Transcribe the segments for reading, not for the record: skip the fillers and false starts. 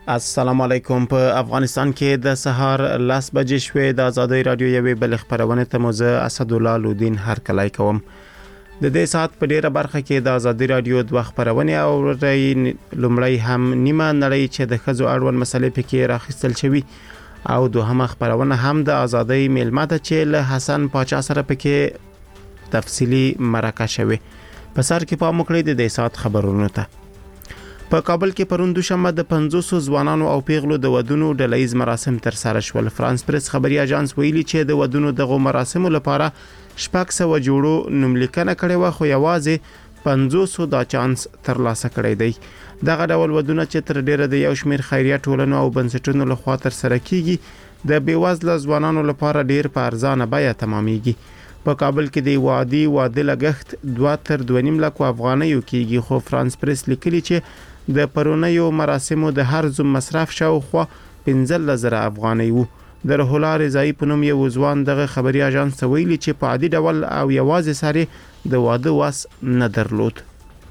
السلام علیکم. په افغانستان کې د سهار 10 بجې شوې د آزادۍ رادیو یوې بل خبرونه ته موزه اسدالله لودین هرکلی کوم. د دې سات په ډیره برخه کې د آزادۍ رادیو د خبرونه او لومړی هم نیمه نړۍ چې د خزو اړوند مسلې پکې راخستل شوی او دوهمه خبرونه هم د آزادۍ میلمه ته چې له حسن پاچا سره پکې تفصیلی مرکه شوی. په سر کې پام وکړئ د دې سات خبرونو ته. په کابل کې پرون دوشنبه د 500 ځوانانو او پیغلو د ودونو ډلهیز مراسم تر سره شول. فرانس پریس خبري اژانس ویلي چې د ودونو دغه مراسمو لپاره 600 جوړو نوملیکنه کړې و، خو یوازې 500 دا چانس ترلاسه کړی دی. دغه ډول ودونه چې تر ډیره د یو شمیر خیریه ټولنو او بنسټونو لخوا تر سره کیږي د بیوزله ځوانانو لپاره ډیر په ارزانه بیه تمامېږي. په کابل کې د واده لګښت 2 تر 2.5 لک افغانیو کیږي، خو فرانس پریس لیکلي چې د پرونیو مراسمو د هر زوم مصرف شاوخوا 15,000 افغانۍ وو. د روح الله رضایی په نوم یو ځوان دغه خبري اژانس ویلي چې په عادي ډول او یوازې سره د واده واس نه درلود.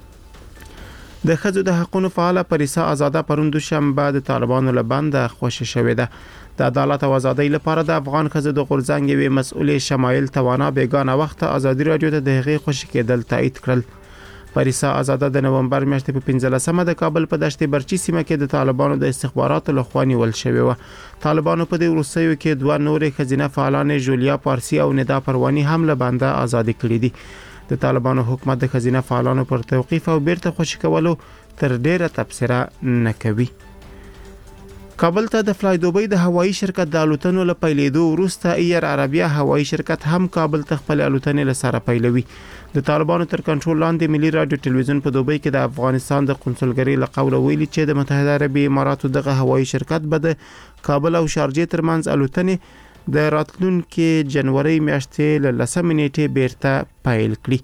د خځو د حقوقو فعال پریسا آزاده پرون دوشنبه د طالبانو له بنده خوشی شوې ده. د عدالت او آزادۍ لپاره د افغان خځو د غورځنګ یوې مسؤلې شمایل توانا بیگانه وخت آزادي رادیو ته د هغې خوشی کېدل تایید کړل. پریسا آزاده د نومبر میاشتې په 15مه د کابل په دشت برچی سیمه کې د طالبانو د استخباراتو لخوا نیول شوی و. طالبانو په دې وروستیو کې 2 نورې خزینه فعالان جولیا پارسی او ندا پروانی هم له بنده آزاد کړي دي. د طالبانو حکومت د خزینه فعالانو پر توقیف او بیرته خوشی کولو تر ډیره تبصره نه کوي. کابل ته د فلای دوبۍ د هوایی شرکت د الوتنو له پیلېدو وروسته ایر عربیه هوایی شرکت هم کابل ته خپل الوتنې له سره پیلوي. د طالبانو تر کنټرول لاندې ملي رادیو ټلویزیون په دوبۍ کې د افغانستان د قونسلګرۍ له قوله ویلي چې د متحده عربي اماراتو دغه هوایی شرکت به د کابل او شارجې ترمنځ الوتنې د راتلونکي جنوري میاشتې له 10 نیټې بیرته پیل کړي.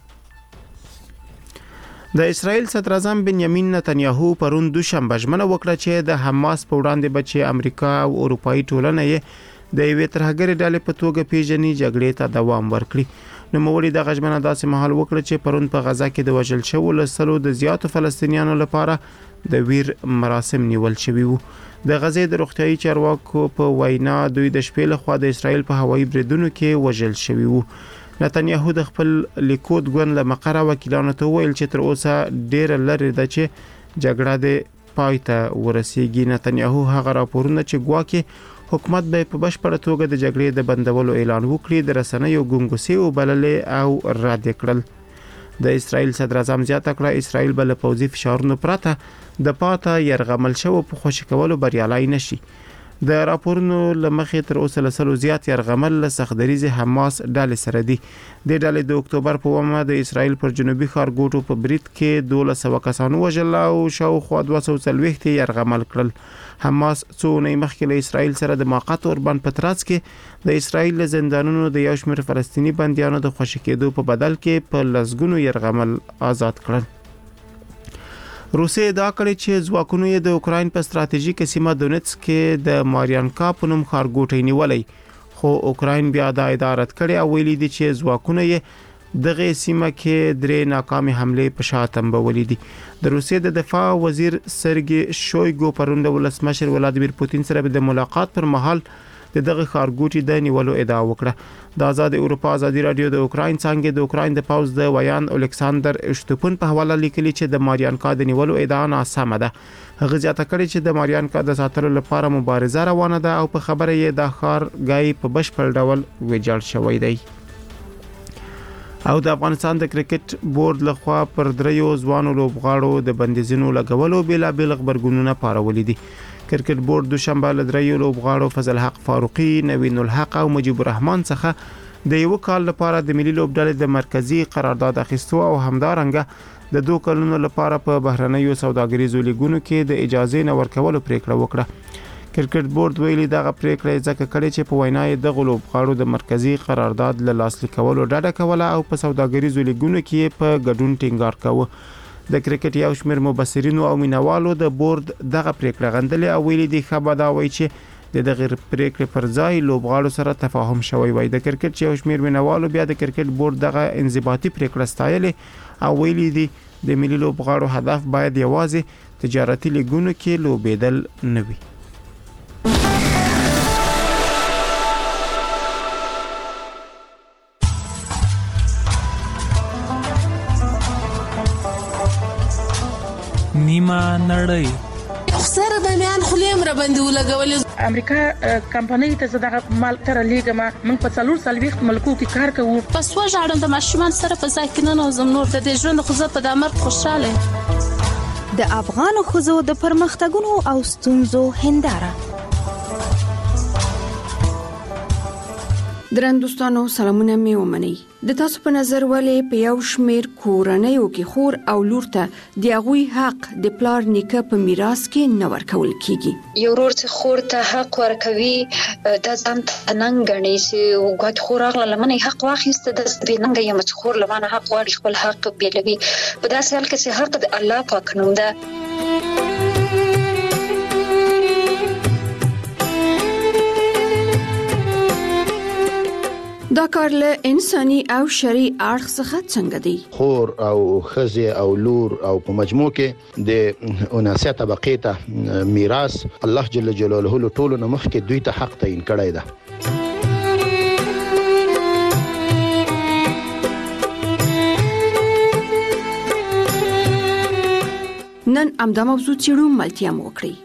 د اسرائیل صدر اعظم بنیامین نتنیاهو پرون دوشنبه ژمنه وکړه چې د حماس په وړاندې به چې امریکا او اروپאי ټولنه یې د یوې ترهګرې ډلې په توګه پیژني جګړې ته دوام ورکړي. نوموړي د غژمنه داسې مهال وکړه چې پرون په غزا کې د وژل شوو لسلو د زیاتو فلسطینیانو لپاره د ویر مراسم نیول شوي وو. د غزې د روغتيایي چارواکو په وینا دوی د شپې لخوا د اسرائیل په هوایي بریدونو کې وژل شوي وو. نتنیاهو د خپل لیکود ګوند له مقره وکیلانو ته ویل چې تر اوسه ډیر لري د چې جګړه د پای ته ورسیږي. نتنیاهو هغه راپورونه چې ګواکې حکومت به په بشپړه توګه د جګړې د بندولو اعلان وکړي د رسنیو ګونګوسي او بللې او رد کړل. د اسرائیل صدر اعظم زیاته کړه اسرائیل بل پوځي فشارونو پرته د پاته يرغمل شو په خوشی کولو بریالي نشي. د راپورونو لمخې تر اوسه لسلو زیات يرغمل له سخدریز حماس ډلې سره دي. د ډلې د اکتوبر په ومه د اسرائیل پر جنوبي ښارګوټو په برید کې 1200 کسانو وژل او شاوخوا 240 يرغمل کړل. حماس څو نه مخکې له اسرائیل سره د موقت اوربان په ترڅ کې د اسرائیل له زندانونو د یو شمېر فلسطینی بنديانو د خوشی کېدو په بدل کې په لسګونو يرغمل آزاد کړل. روسیه دا کړی چې ځواکونو یې د اوکراین په ستراتیژیک سیمه دونیتسک کې د ماریانکا په نوم ښارګوټی نیولې، خو اوکراین بیا دا اداره کړې او ویلي دي چې ځواکونه یې دغه سیمه کې 3 ناکامه حمله په شاتم بولې دي. د روسیې د دفاع وزیر سرګي شویګو پرون د ولسمشر ولادیمیر پوتین سره د ملاقات پر مهال دغه ښارګوټي د نیولو ادعا وکړه. د آزاد اروپا آزادي رادیو د اوکراین څنګه د اوکراین د پاوز د ویان الکساندر اشتوپن په حواله لیکلي چې د ماریانکا د نیولو ادعا ناسمه ده. هغه زیاته کړې چې د ماریانکا د ساتلو لپاره مبارزه روانه ده او په خبره یې د ښار غای په بشپړ ډول ویجاړ شوی دی. او د افغانستان د کرکټ بورډ لخوا پر 3 ځوانو لوبغاړو د بندیزونو لګولو بېلابېل خبرګونونه پارولې دي. کرکټ بورډ دوشنبه له 3 لوبغاړو فضل حق فاروقي، نوین الحق او مجيب الرحمن څخه د یو کال لپاره د ملي لوبډلې د مرکزی قرارداد اخیستو او همدارنګه د 2 کلونو لپاره په بهرنیو سوداګریزو لیګونو کې د اجازه نه ورکولو پریکړه وکړه. کرکټ بورډ ویلي دغه پریکړه ځکه کړې چې په وینا یې د لوبغاړو د مرکزی قرارداد له لاسلیک کولو ډډه کوله او په سوداګریزو لیګونو کې په ګډون ټینګار کاوه. د کرکټ یو شمېر مبصرینو او مینوالو د بورډ دغه پریکړه غندلې او ویلي دي خبردار وایي چې د دغه پریکړې پر ځای لوبغاړو سره تفاهم شوی وای. د کرکټ چې شمیر مینوالو بیا د کرکټ بورډ دغه انضباطي پریکړه ستایلې او ویلي دي د ملي لوبغاړو هدف باید یوازې تجارتي لیګونو کې لوبېدل نه وي. نیمه نړۍ سره د میان خلیم را باندې ولګولې. امریکا کمپنۍ ته زداغه مال تر لیګما موږ په 4 ملکو کې کار کوو. پس وژاړم د ماشومان سره په ځای کې نه نوزم نور د ژوند خو زه په د امر خوشاله. د افغان خزو د پرمختګونو او ستونزو هنداره. درندوستانو سلامونه می ومني. د تاسو په نظر ولې په یو شمیر کورنیو کې خور او لور ته د هغوی حق د پلار نیکه په میراث کې نه ورکول کیږي؟ یو ورور چې خور ته حق ورکوي د ځان تننګ غني چې وګت خور اغله لمنه حق واخیسته د بیننګ یم چې خور لمنه حق واړي خپل حق بیلوي. په داسې حال کې چې حق د الله پاک نوم ده. دا کار له انساني او شرعي اړخ څخه څنګه دی؟ خور او خزه او لور او په مجموع کې د 79 طبقې ته میراث الله جل جلاله له ټولو نه مخکې دوی ته حق تعین کړی ده. نن امدا موضوع چیرو ملتیا موکړي.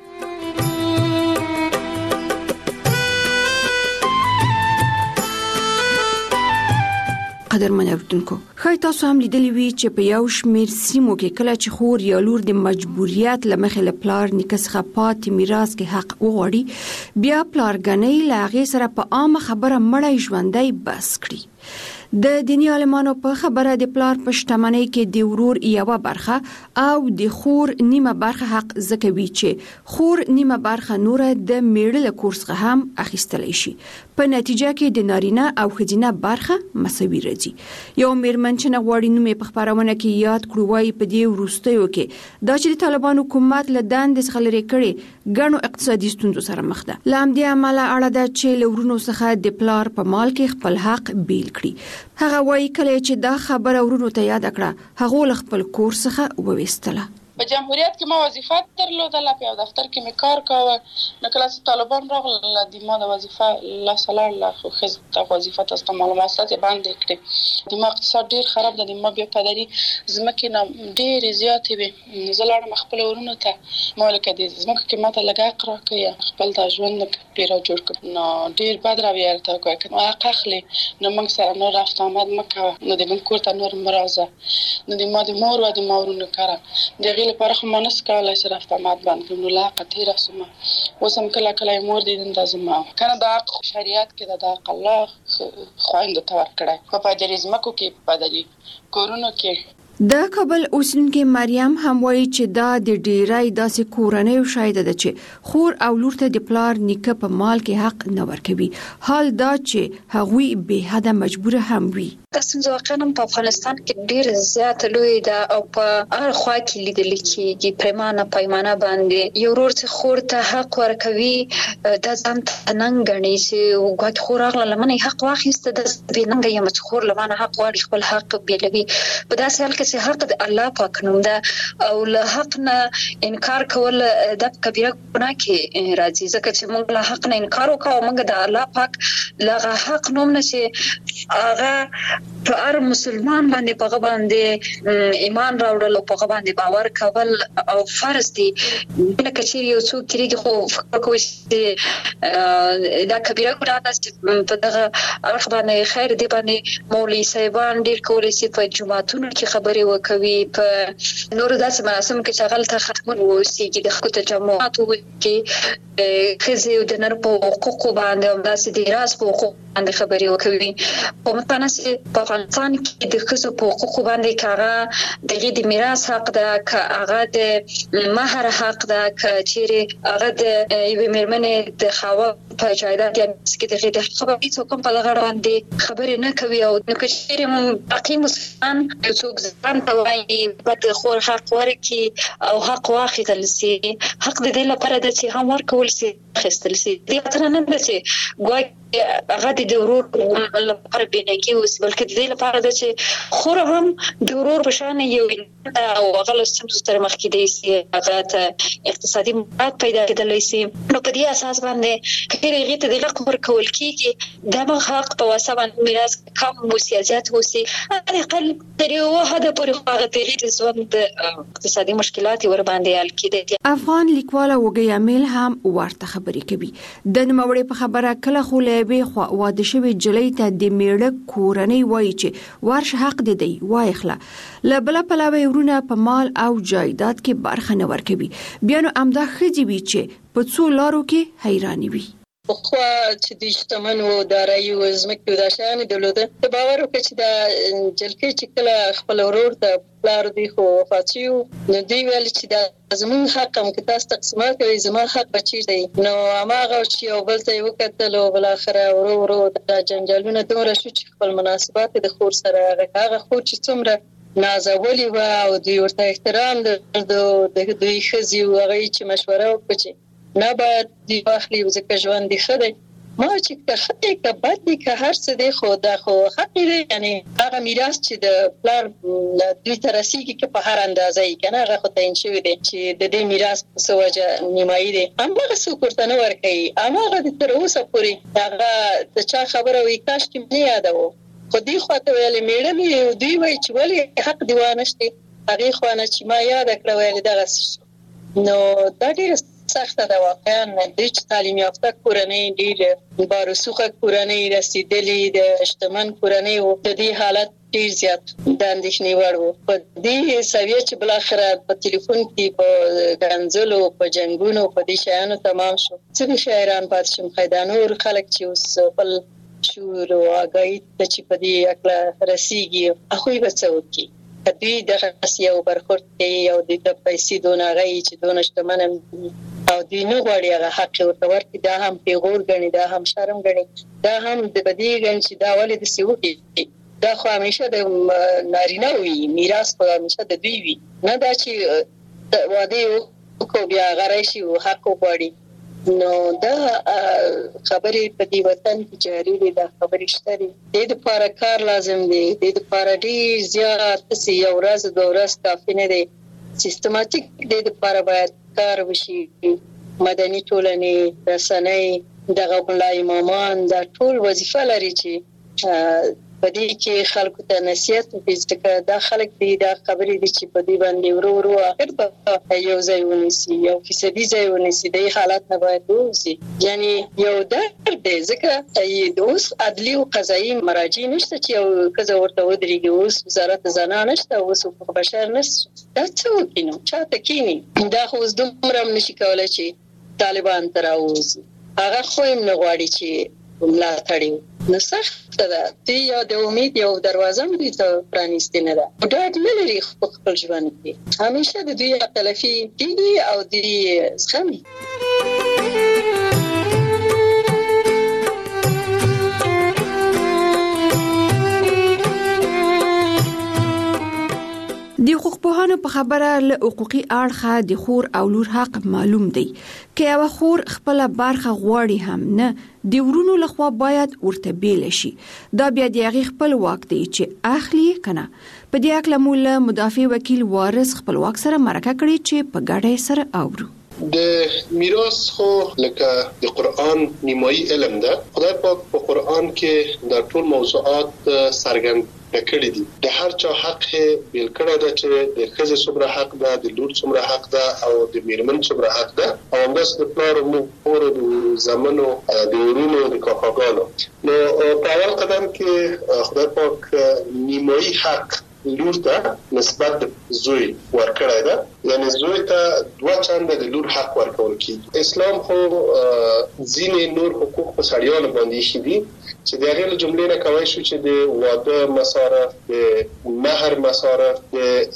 قدرمن اوریدونکو، خای تاسو هم لیدلی وی چې په یو شمیر سیمو کې کله چې خور یا لور د مجبوریت لمخې له پلار نیکه څخه پاتې میراث کې حق وغواړي، بیا پلارګنۍ له هغې سره په عامه خبره مړی ژوندی بس کړي. د دینی عالمانو په خبره د پلار په شتمنۍ کې د ورور یوه برخه او د خور نیمه برخه حق زکوي چې خور نیمه برخه نور د میړه له کور څخه هم اخیستلی شي. په نتیجه کې د نارینه او ښځینه برخه مساوي راځي. یو میرمن چې نه غواړي نوم یې په خپرونه کې یاد کړو وایي په دې وروستیو کې دا چې د طالبانو حکومت له دندې څخه لرې کړي ګڼو اقتصادي ستونزو سره مخ ده. له همدې امله اړه ده چې له ورونو څخه د پلار په مال کې خپل حق بیل کړي. هغه وایي کله چې دا خبره ورونو ته یاد کړه هغه له خپل کور څخه وویستله. په جمهوریت کې ما وظیفه درلودله، په یو دفتر کې مې کار کاوه. نو کله چې طالبان راغله د ما د وظیفه لاس لاړله، خو ښځې ته وظیفه ته معلومات یې بندې کړې. د ما اقتصاد ډېر خراب ده، د ما بیا پدري ځمکې نه ډېرې زیاتې وې. زه لاړم خپلو ورونو ته، ما لکه د ځمکو کې ماته لږ حق راکړئ، خپل د ژوند پیرا جوړ کړم. نو ډېر بد رویه راته وکړه، که حق اخلي نو موږ سره نور رفت آمد مه کوه، نو د موږ کور ته نور مه راځه. نو د ما د مور و د ما ورونو کاره د هغې لپاره خو ما نس کولی چې رفت آمد بند کړم. نو له حقه تېره شومه، اوس هم کله کله یې مور دیدن ته ځم. که نه د حق شریعت کې د حق الله خویندو ته ورکړی، په پدري ځمکو کې، په پدري کورونو کې. د کابل اوسیدونکې مریم هم وایي چې دا د ډیری داسې کورنیو شاهده ده چې خور او لور ته د پلار نیکه په مال کې حق نه ورکوي، حال دا چې هغوی بې حده مجبوره هم وي. دا ستونزه واقعا په افغانستان کې ډېره زیاته لویه ده او په هر خوا کې لیدل کېږي. پریمانه پیمانه باندې یو ورور چې خور ته حق ورکوي دا ځان ته ننګ ګڼي چې وګت خور اغله لمنه حق واخیسته، د بېننګه یم چې خور لمنه حق غواړي خپل حق بیلوي. په داسې حال کې چې حق د الله پاک نوم ده او له حق نه انکار کول د کبیره ګناه کې راځي. ځکه چې موږ له حق نه انکار وکړو، موږ د الله پاک لغه حق نوم نه چې هغه په هر مسلمان باندې په باندې ایمان راوړل او په باندې باور کول او فرض دي. لکه چې یو څوک کېږي خو فکر کوي چې دا کبیره ګناه ده چې په دغه اړخ باندې خیر دی باندې مولوي صاحبان ډېر کولی شي په جماعتونو کې خبرې وکوي، په نورو داسې مراسمو کې چې هغلته ختمون ووسیږي، د خلکو تجمعات وکړي، ښځې د نر په حقوقو باندې او داسې د راز په حقوقو باندې خبرې وکوي. په متناسب په افغانستان کې د ښځو په حقوقو باندې که هغه دغې د میراث حق ده، که هغه د مهر حق ده، که چیرې هغه د یوې مېرمنې د خاوند په جایداد یا کې د خبرې څوک په لغړ باندې خبرې نه کوي او نو کچېرم باقي مسلمان څوک ځان ته وایي بد خور حق ورکي او حق واخیستل سي حق د دې لپاره د چې هم ورکول سي خستل سي دې تر نه د چې ګوي هغه د ورور لپاره بنګي اوس بلکې د دې لپاره د چې خور هم د ورور په شان یو او هغه سم ستر مخ کې دی سي هغه ته اقتصادي مفاد پیدا کېدلی سي نو په دې اساس باندې کله ته د حق ورکول کیږي د حق په واسطه باندې میراث کم مسیاجات وسی اقل تر یو حد پورې هغه تغیر ژوند اقتصادي مشکلات ور باندې حل کیږي. افغان لیکواله وګي امیل هم ورته خبرې کوي د نوموړي په خبره کله خو به خو واده شوی جلۍ ته د میړه کورنۍ وایي چې ورش حق دی وایخله لبل په علاوه ورونه په مال او جایداد کې برخه نه ورکوي بیا نو امدا خځې وی چې په څو لارو کې حیرانی وي خو چې د اجتماعي او دارایی او زمکو د شان دولت ته باور وکړي چې د جلکې چې کله خپل ورور ته پلار دی خو وفاتیو نو دی ویل چې د زمون حق هم کې تاسو تقسیمات کوي زما حق بچی دی نو هغه چې یو بل ته وکړل او بل اخره ورو د جنجالونو دوره شو چې خپل مناسبات د خور سره هغه خور چې څومره نازولي و او دوی ورته احترام د دوی خزي او هغه چې مشوره وکړي نه باید دی واخلي ځکه ژوند دی خدای ما چې کخته کبد دی که هر څه دی خو دا خو حق دی یعنی هغه میراث چې د پلار دوی ترسيږي کې په هر اندازه یې کنه هغه خو تعین شوی دی چې د دې میراث په سوجه نیمایي دی هغه څه کوته نه ورکي هغه د تر اوسه پورې هغه د چا خبره وی کاش کې نه یادو خو دی خو ته ویل میړه دوی وای چې ولی حق دی وانشته هغه خو نه چې ما یاد کړو ویل دغه نو دا ډیر سخته ده واقعا د تعلیم یافته کورنۍ ډیر بارسوخه کورنۍ رسیدلې د اجتماعي کورنۍ او د دې حالت ډیر زیات د اندېښنې وړ وو په دې سویه چې بل اخره په ټلیفون کې په غنځلو په جنگونو په دې شیانو تمام شو څه شاعران پات شم خیدانور خلک چې اوس بل شور او اگای ته چې په دې اکلا رسیږي اخوی بچو دوی د خاصیو برخورد کوي او د پیسې دونه غي چې دونه شتمن او دوی نه غواړي هغه حق ورته ورکړي دا هم پیغور غني دا هم شرم غني دا هم د بدی غن چې دا ولې د سیوکي دا خو همیشه د نارینه وي میراث خو همیشه د دوی وي نه دا چې واده کو بیا غرایشي او حق غواړي نو دا خبرې په دې وطن کې جاری دي دا خبرې شته دي د لپاره کار لازم دی د لپاره ډیر زیات سی یو ورځ د ورځ کافي نه دی سیستماتیک د لپاره باید کار وشي مدني ټولنې رسنۍ دغه بلای امامان دا ټول وظیفه لري چې په دې کې خلکو ته نصیحت وکړي دا خلک دي دا خبرې دي چې په دې باندې ورو اخر په یو ځای ونیسي یو فیصدي ځای ونیسي د حالت نه باید وسی یعنی یو درد دی ځکه د اوس عدلي او قضایي مراجع نشته چې یو کزه ورته ودرېږي اوس وزارت زنانه نشته اوس حقوق بشر نشته دا څه وکینو چاته کینی دا خو زدمره نشي کولای چې طالبان تراوز هغه خو هم نه غواړي چې ملا تړي نو سخت ده تی یا د امید یو دروازه مې ته پرانیستې نه ده ډاډ نه لري خپل ژوند کې همیشه د دوی تلفي کیږي او د زخمي د حقوقپوهانو په خبره له حقوقي اړخه د خور او لور حق معلوم دی که یو خور خپل برخه غواړي هم نه د ورونو لخوا باید ورته بیل شي دا بیا د هغې خپل واک دی چې اخلي کنه په دې اړه مو مدافع وکیل وارث خپل واک سره مرکه کړې چې په ګډه سره اورو د میراث خو لکه د قرآن نیمایي علم ده خدای پاک په قرآن کې د ټول موضوعات څرګند کړی دي د هر چا حق بیل کړی ده چې د ښځې څومره حق ده د لور څومره حق ده او د میرمن څومره حق ده او همداسې د پلار او مور د زامنو د ورونو د کاکاګانو نو په اول قدم کې خدای پاک نیمایي حق لور ته نسبت زوی ورکړی ده یعنی زوی ته 2 چنده د لور حق ورکول کیږي اسلام خو ځینې نور حقوق په سړیانو باندې شي دي چې د هغې له جملې نه کولی شو چې د واده مصارف، د مهر مصارف، د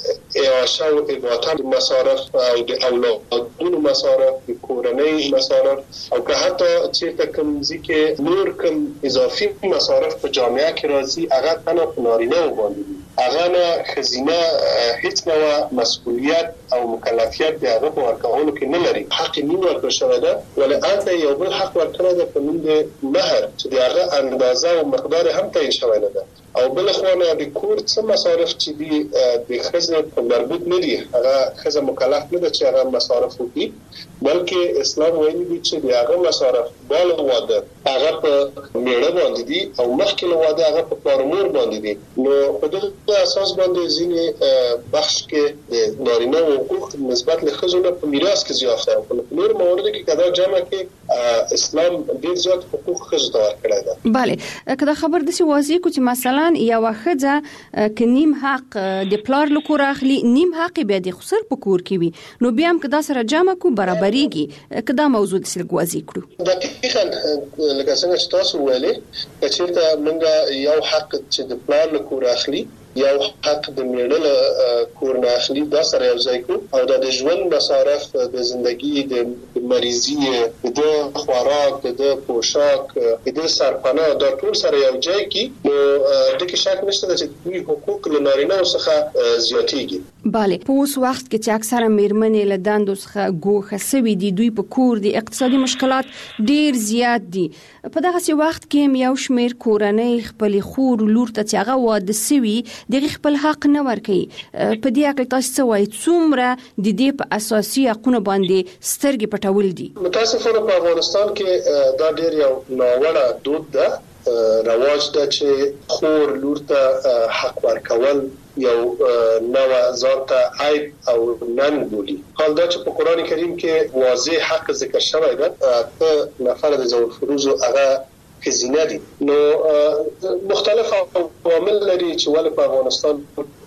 اعاشه او اضاعه مصارف او د اولادونو مصارف، د کورنۍ مصارف او که حتی چېرته کوم ځای کې نور کوم اضافي مصارف په جامعه کې راځي هغه تنها په نارینه‌و باندې دي. هغه نه ښځینه هیڅ ډول مسؤلیت او مکلفیت د هغه په ورکولو کې نه لري. حق یې نه ورکړل شوی ده، ولې هلته یو بل حق ورکړی ده په نوم د مهر چې د هغه اندازه او مقدار هم تعیین شوی نه ده. او بل خو نه د کور څه مصارف چې دي د ښځې په مربوط نه دي، هغه ښځه مکلف نه ده چې هغه مصارف وکړي، بلکې اسلام ویلي دي چې د هغه مصارف بعد واده هغه په میړه باندې دي او مخکې له واده هغه په پلار مور باندې دي. نو په دغه اساس باندې ځینې بخش کې د نارینه حقوق نسبت له ښځو نه په میراث کې زیات دي. په نور موارد کې کدا جمع کې اسلام ډېر زیات حقوق ښځو ته ورکړی ده. bale کدا خبر د سی واضح کو چې مثلا یو ښځه ک نیم حق د پلار لکور اخلي، نیم حق به د خسر په کور کې وي، نو بیا هم کدا سره جمع کو برابرېږي. کدا موضوع د سلګ واضح کړو. دقیقاً لکه څنګه چې تاسو ویلې چې موږ یو حق چې د پلار لکور اخلي یو حق د میړه له کور نه اخلي، دا سره یو ځای کو او د ژوند مصارف د ژوندۍ د مریضي، د خوراک، د پوشاک، د سرپناه دا ټول سره یو ځای کی. نو د کې شک نشته چې دوی حقوق له نارینه څخه زیاتېږي. bale په اوس وخت کې چې اکثره میرمنې له دندو څخه ګوښه سوي دي، دوی په کور دي، اقتصادي مشکلات ډیر زیات دي. په دغه وخت کې یو شمیر کورنۍ خپل خور لور ته چې هغه واده سوي دغه خپل حق نه ورکوي. په دې اړه تاسو څه وایي؟ څومره د دې په اساسي حقوقو باندې سترګې پټول دي؟ متاسفانه په افغانستان کې دا ډیر یو ناوړه دود ده، رواج ده چې خور لور ته حق ورکول یو نو ځان ته عیب او نن بولي. حال دا چې په قران کریم کې واضح حق ذکر شوی ده، ته نفر د ذوال فروز هغه ښځینه دي. نو مختلف عوامل لري چې ولې په افغانستان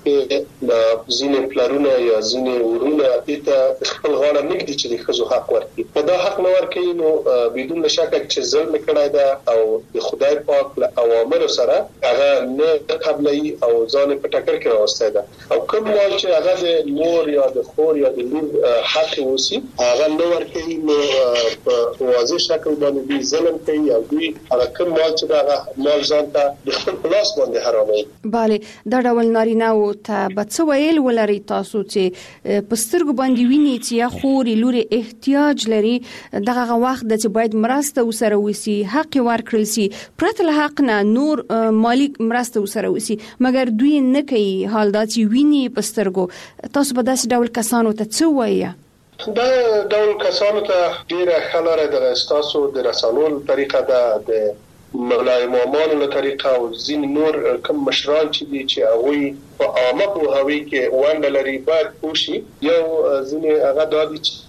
د ځینې پلارونه یا ځینې ورونه دې خپل غاړه نږدي چې د ښځو حق ورکړي. په دا حق نه ورکړي نو بدون شک چې ظلم کړی ده او د خدای پاک له اوامرو سره هغه نه قبلي او ځان په ټکر کې راوستي ده. او کوم مال چې هغه د مور یا د خور یا د لور حق وسی هغه نه ورکړي نو په واضح شکل باندې ظلم کوي او دوی هغه کوم مال چې هغه مال ځان ته د خپل پلاس باندې حراموي. bale دا ډول نارینه او ته بڅ ویل ولري تاسو چې پسترګ باندې ویني چې یا خوري لوري احتیاج لري، دغه وخت د چې باید مرسته وسره وسی، حق ورکړل سي، پرته له حق نه نور مالی مرسته وسره وسی، مګر دوی نه کوي. حال دا چې ویني پسترګو، تاسو په داسې ډول کسانو ته څه وایي؟ دا ډول کسانو ته ډیره خلاره د تاسو د رسانول طریقه ده، د مولا امامان له طریقه او ځین نور کوم مشران چې دي چې هغه په عامه په هوی کې ونډه لري باید پوښي. یو ځین هغه د دې چې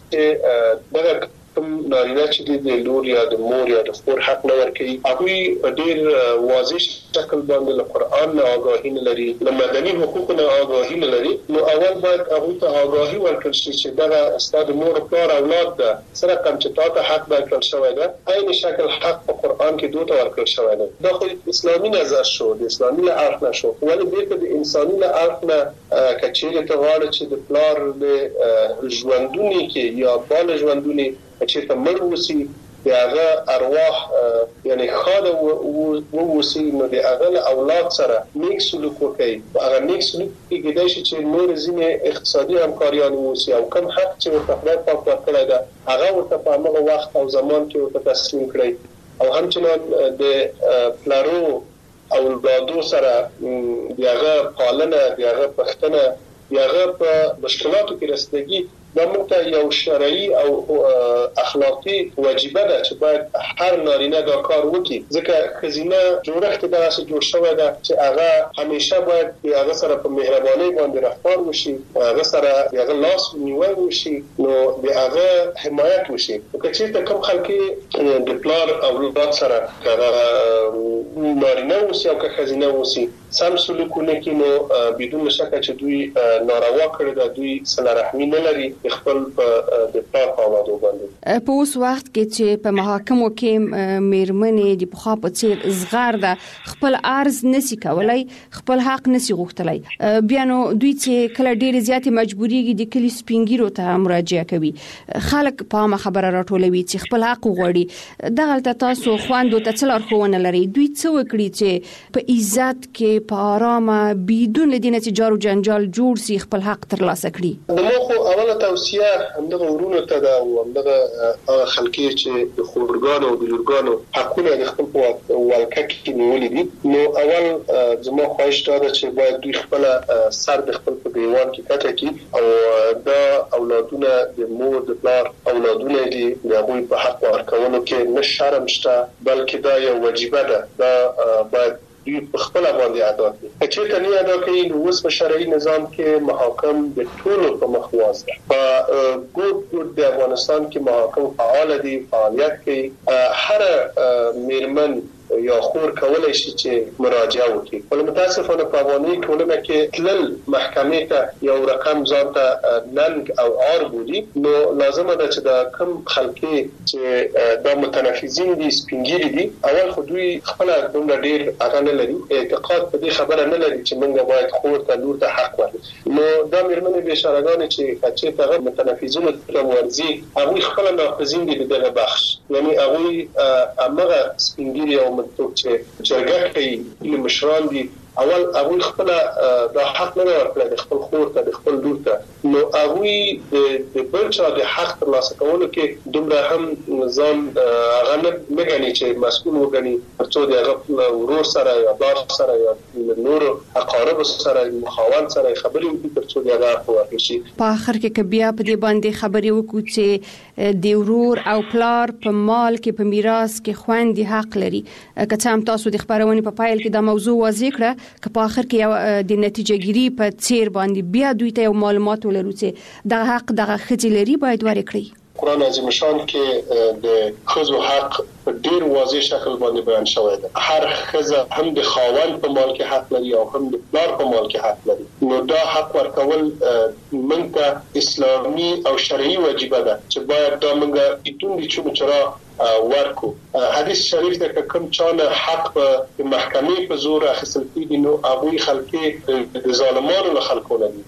دغه نارینه چې د لور یا د مور یا د خور حق نه ورکوي، هغه ډیر واضح شکل باندې له قران نه آگاهی نه لري، له مدني حقوقو نه آگاهی نه لري. نو اول باید هغه ته آگاهی ورکړل شي چې دغه استاد مور او پلار اولاد ده سره کوم چې تاسو حق ورکړل شوی ده، عین شکل حق په قران کې دوه ورکړل شوی ده. دا خو اسلامي نظر شو، د اسلامي له اړخ نه شو، ولې دغه د انساني له اړخ نه کچېره ته غواړي چې د پلار له ژوندونی کې یا بال ژوندونی چې ته مړ وسی د هغه ارواح یعنی خاله ووسی نو د هغه اولاد سره نیک سلوک وکړي. هغه نیک سلوک کېدای شي چې نور ځینې اقتصادي همکاریان ووسی او کوم حق چې ورته خدای پاک ورکړی ده هغه ورته په هغه وخت او زمان کې ورته تسلیم کړي. او همچنان د پلارو او اولادو سره دغه پالنه، دغه پښتنه، دغه په مشکلاتو کې رسیدګي دا موږ یو شرعي او اخلاقی واجبه ده چې باید هر نارینه دا کار وکړي، ځکه ښځینه جوړښت داسې جوړ شوی ده چې هغه همیشه باید هغه سره په مهرباني باندې رفتار وشي، هغه سره هغه لاس نیول وشي، نو هغه حمایت وشي. که چېرته کوم خلک د پلار او اولاد سره نارینه اوسي او که ښځینه اوسي سم سلوک نه کوي، نو بدون شک چې دوی ناروا کړی ده، دوی صله رحمي نه لري خپل د پلار په اولادو باندې. په اوس وخت کې چې په محاکمو کې میرمنې د پخوا په څیر زغار ده خپل عرض نسی کولای، خپل حق نسی غوښتلای، بیا نو دوی چې کله ډېر زیات مجبوریږي د کلی سپینګیرو ته مراجعه کوي. خلک په خبره راټولوي چې خپل حق وغواړي. دغه تاسو خواندو ته څلور خوونه لري، دوی څه وکړي چې په عزت کې په آرامه بدون لدینه چې جارو جنجال جوړ سي خپل حق ترلاسه کړي؟ نو خو اوله توصیه همدغه ورونو ته ده او همدغه خلکي چې د خورګانو او د لورګانو حقونه د خپل په ولکه کې نیولې دي. نو اول زما خواهش ده چې باید دوی خپل سر د خپل په دیوان کې کټه کړي او دا اولادونه د مور د پلار اولادونه دي د هغوی په حق ورکولو کې نه شرم شته، بلکې دا یو وجیبه ده. دا باید دوی په خپل باندې ادا کړي. چې ته نه ادا کوي نو اوس په شرعي نظام کې محاکم د ټولو په مخواز ده. په ګوټ د افغانستان کې محاکم فعال دي، فعالیت کوي. هر میرمن یا خور کولای شي چې مراجعه وکړي. ول متاسفانه په افغاني ټولنه کې تلل محکمې ته یو رقم ځان ته ننګ او عار بولي. نو لازمه ده چې دا کم خلکي چې دا متنفذین دي سپینګیری دي، اول خو دوی خپل دومره ډیر هغه نه لري، اعتقاد په دې خبره نه لري چې موږ باید خور ته لور ته حق ورکړو. نو دا میرمنې بیچارهګان چې هغه متنفذین ته ورزي، هغه خپل ناقضین دي دغه بخش، یعنی هغه امغه سپینګیری او مطلب چې جرګه کوي مشران دي، اول هغه خپل د حق نه ورکړي د خپل خور ته د خپل لور ته. نو هغه د بل چا د حق ترلاسه کولو کې دومره هم ځان هغه نه غني چې مسؤل وګڼي، ترڅو د هغه ورور سره یا بار سره یا نور اقارب سره مخاون سره خبرې وکړي ترڅو د هغه حق ورکړي شي. په اخر کې بیا په دې باندې خبرې وکړو چې د ورور او پلار په مال کې په میراث کې خويندې حق لري. که څه هم تاسو د خبرونې په پایل کې دا موضوع واضح کړه، که په اخر کې د نتیجه ګیری په څیر باندې بیا دوی ته معلومات ولرو چې دا حق دغه خځې لري باید ورکړي. قرآن عظیم شان کې د ښځو حق په ډیر واضح شکل باندې بیان شوی دی. هر ښځه هم د خاوند په مال کې حق لري او هم د پلار په مال کې حق لري. نو دا حق ورکول موږ ته اسلامي او شرعي واجب ده چې باید دا موږ بدون د چونو چرا ورکو. حدیث شریف ته کوم چانه حق په محکمې په زور اخیستل کیږي، نو هغه خلک د ظالمانو له خلکو نه دي،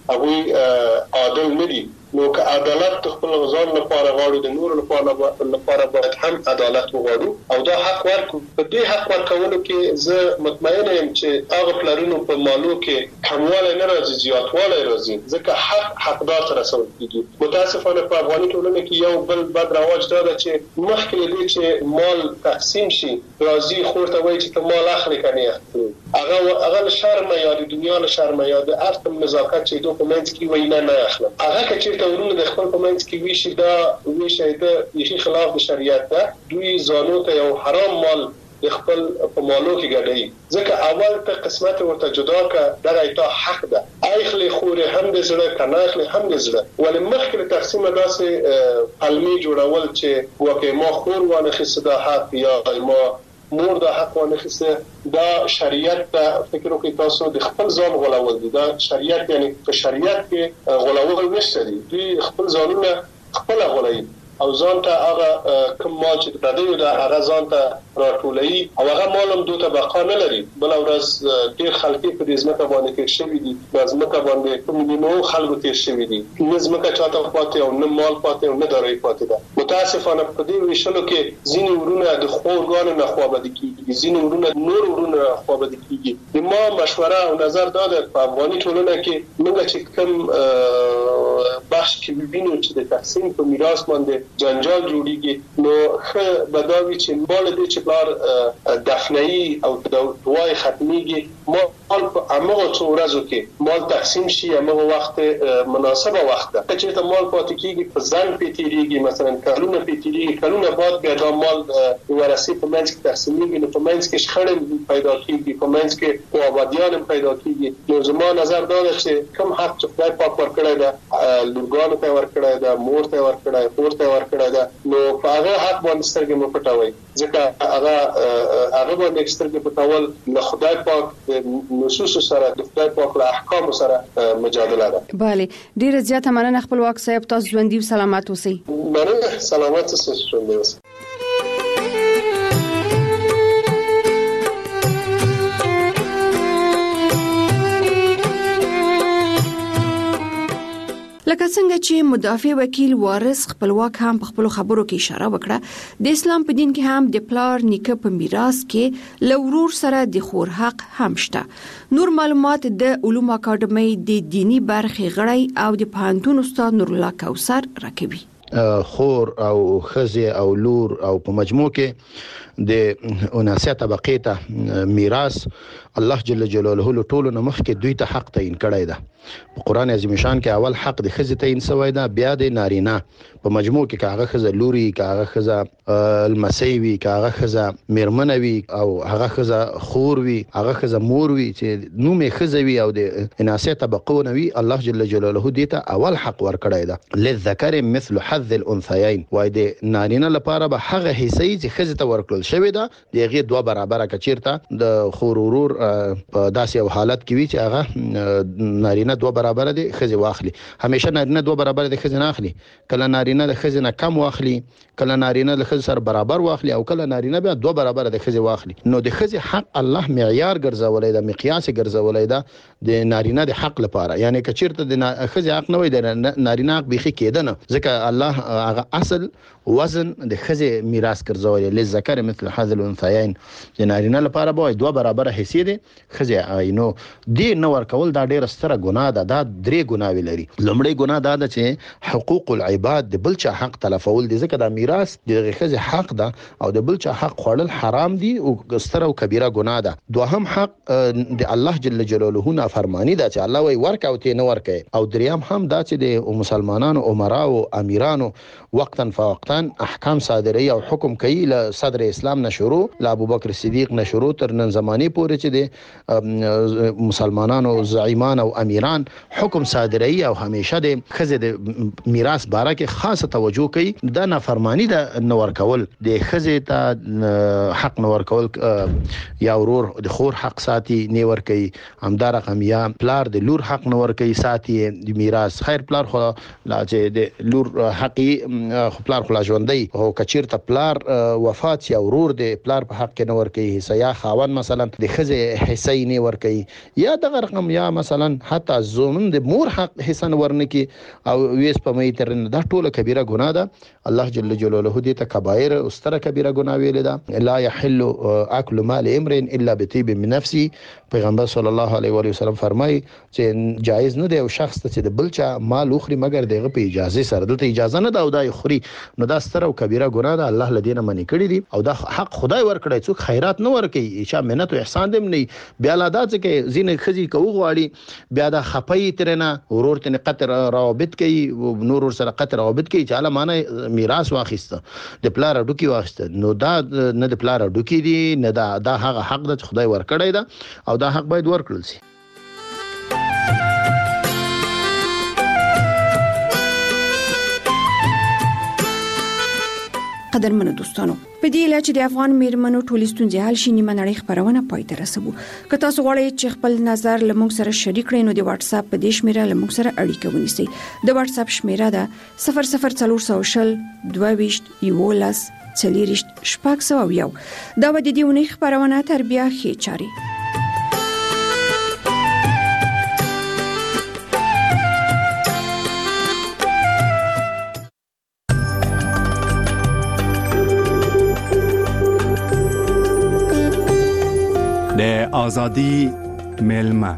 هغه عادل نه دي. نو که عدالت خپل غزان لپاره غواړو، د نور لپاره باید هم عدالت وغواړو او دا حق ورکو. په دې حق ورکولو کې زه مطمئن یم چې هغه پلرونو په مالو کې کموالی نه راځي، زیاتوالی راځي، ځکه حقدار ته رسول کیږي. متاسفانه په افغاني ټولنه کې یو بل بد رواج دا ده چې مخکې دې چې مال تقسیم شي راځي خور ته وایي چې ته مال اخلي کنه اخلي، هغه شرم یا د دنیا له شرم یا د ارث نزاکت چې دوی په منځ کې وایي نه اخلم. هغه چې ورونه د خپل په منځ کې ویشي دا ویشي د یخي خلاف د شریعت ده. دوی زانو ته یو حرام مال د خپل په مالو کې ګډي، ځکه اول ته قسمت ورته جدا کا دغه ایته حق ده. اخلي خور هم د زړه کنه اخلي هم د زړه، ولې مخکې تقسیم داسې علمي جوړول چې وکه ما خور وانه خصدا حق یا ما مور د حق ونه خسته. دا شریعت ته فکر وکړئ تاسو د خپل ځان غولول دي. دا شریعت یعنی په شریعت کې غولول نشته دي. دوی خپل ځانونه خپل غولوي او ځان ته هغه کوم مال چې د دې د هغه ځان ته راټولوي او هغه مال هم دوی ته بقا نه لري. بل ورځ ډیر خلک په دې ځمکه باندې کې شوي دي، د ځمکه باندې کوم دي نو خلکو تیر شوي دي، نه ځمکه چاته پاتې او نه مال پاتې او نه داري پاتې ده. متاسفانه په دې ویشلو کې ځینې ورونه د خورګانو نه خوابدي کیږي، ځینې ورونه نور ورونه خوابدي کیږي. د ما مشوره او نظر دا ده په افغاني ټولنه کې موږ چې کوم بخش کې وینو چې د تقسیم په میراث باندې جنجال جوړیږي، نو ښه بداوي چې مال دې چې بلار دفنه‌ای او دوای ختمیږي، مال په هغه څو ورځو کې مال تقسیم شي، هغه وخت مناسبه وخت ده. چې ته مال پاتې کیږي په ځان پیتیریږي، مثلا کلونه پیتیریږي، کلونه بعد بیا دا مال ورثي په منځ کې تقسیمیږي، نو په منځ کې شخړې پیدا کیږي، په منځ کې آبادیان پیدا کیږي. نو زما نظر دا ده چې کوم حق چې خدای پاک ورکړی ده، لورګانو ته ورکړی ده، مور ته ورکړی، خور ته ورکړی ده، نو په هغه حق باندې سترګې مو پټوي. ځکه هغه باندې سترګې پټول له خدای پاک د نصوص سره د خدای پاک له احکام سره مجادله ده. بله ډیره زیاته مننه خپلواک صاحب، تاسو ژوندي او سلامت اوسئ. مننه، سلامت اوسئ، ژوندي اوسئ. لکه څنګه چې مدافع وکیل وارث خپلواک هم په خپل خبرو کې اشاره وکړه، د اسلام په دین کې هم د پلار نیکه په میراث کې له ورور سره د خور حق هم شته. نور معلومات د علوم اکاډمي د دینی برخې غړی او د پوهنتون استاد نور الله کوثر راکوي. خور او خزه او لور او په مجموع کې د 79 طبقې ته میراث الله جل جلاله له ټولو نه مخکې دوی ته حق تعین کړی ده. په قران عظیم شان کې اول حق د خزه تعین شوی ده، بیا د نارینه په مجموع کې کاغه خزه لوري، کاغه خزه المسیوي، کاغه خزه میرمنوي او هغه خزه خور وي، هغه خزه مور وي چې نوم یې خزه وي او د 79 طبقو نوي الله جل جلاله دې ته اول حق ورکړی ده. للذکر مثل حظ الانثيين، وای د نارینه لپاره به هغه حصہ چې خزه ته ورکړل شوی ده دغه دوه برابر کچیرته د خور ورور په داسې یو حالت کې وي چې هغه نارینه دوه برابر دي خزه واخلي. همیشه نارینه دوه برابر دي خزه نه اخلي، کله نارینه د خزه نه کم واخلي، کله نارینه د خزه سره برابر واخلي او کله نارینه بیا دوه برابر د خزه واخلي. نو د خزه حق الله معیار ګرځولای دا مقیاس ګرځولای دا د نارینه د حق لپاره، یعنی کچیرته د خزه حق نه وي د نارینه حق بيخي کېده نه، ځکه الله هغه اصل وزن د خزه میراث ګرځولای. للذکر مثل حظ الانثيين، د نارینه لپاره به دوه برابر حصے دي خزه عینو دی نو ورکول دا ډیره ستره ګناه ده. دا درې ګناوي لري. لومړی ګناه دا ده چې حقوق العباد د بل چا حق تلفول دي، ځکه دا میراث د خزه حق ده او د بل چا حق خوړل حرام دي او ستره او کبیره ګناه ده. دوهم حق د الله جل جلاله نه فرمانی ده چې الله وی ورک او ته نه ورکه. او دریم هم دا چې د مسلمانانو عمرا او امیرانو وقتا فوقتا احکام صادري او حکم کوي له صدر اسلام نشورو له ابوبکر صدیق نشورو تر نن زمانه پورې چې د مسلمانانو زعیمان او امیران حکم صادري او همیشه د خزه د میراث باره کې خاصه توجه کوي. دا نافرمانی ده نور کول، د خزه ته حق نور کول یا ورور د خور حق ساتي نه ور کوي، همدار رقم یا پلار د لور حق نور کوي ساتي د میراث. خیر پلار خو لا چې د لور حقي پلار خو لا ژوندۍ او کچیرته پلار وفات یا ورور د پلار په حق کې نور کوي حصہ یا خاون مثلا د خزه حصہ نه ور کوي، یا د رقم یا مثلا حتی زومن د مور حق حصہ ورنه کی او ویس په مې تر نه دا ټوله کبیره ګناه ده. الله جل جلاله دې ته کبایر او ستره کبیره ګناه ویل ده. لا يحل اكل مال امرئ الا بطيب من نفسه. پیغمبر صلی الله علیه و سلم فرمایي چې جایز نه دی او شخص ته چې د بلچا مال اخري مگر دغه په اجازه سره، دلته اجازه نه ده او دا خوري، نو دا ستره او کبیره ګناه ده. الله لدینه منی کړی دي او دا حق خدای ورکړی، څوک خیرات نه ورکړي، چې منت او احسان دې نه بیا لا دا چې زین خزي کو غواړي بیا دا خپي ترنه ورور ته قطر روابط کوي، نور سره قطر روابط کوي چې اله معنی میراث واخیسته د پلار ډوکی واخیسته، نو دا نه د پلار ډوکی دي نه دا هغه حق ده چې خدای ورکړی ده او دا حق باید ورکړل شي. قدرمنو دوستانو، په دې اله چې د افغان میرمنو ټولې ستونزې حل شي نیمه نړۍ خبرونه پای ته رسوو. که تاسو غواړئ چې خپل نظر له موږ سره شریک کړئ نو د واتس اپ په دې شمیره له موږ سره اړیکه ونیسئ. د واتس اپ شمیره ده 00400 22 11 40 601. دا د دې ونې خبرونه تر بیا ښه چاري. د ازادي ملما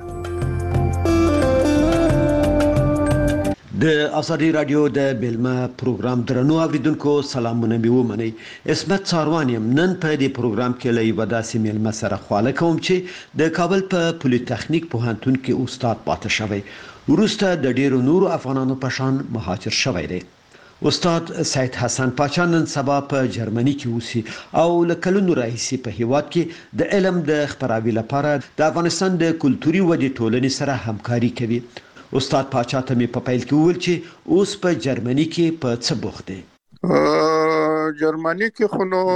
د ازادي رادیو د بلما پروګرام درنو اوریدونکو سلامونه مې ومنئ. اسمت څاروانیم نن په دې پروګرام کې له یو داسې ملما سره خواله کوم چې د کابل په پولیټیکنیک پوهنتون کې استاد پاتې شوی، وروسته د ډیرو نورو افغانانو په شان مهاجر شوی دی. استاد سید حسن پاچا نن سبا په جرمني کې اوسي او له کلونو راهیسې په هیواد کې د علم د خپراوي لپاره د افغانستان د کلتوري ودې ټولنې سره همکاري کوي. استاد پاچا ته مې په پیل کې وویل چې اوس په جرمني کې په څه بوخت دی. جرمني کې خو نو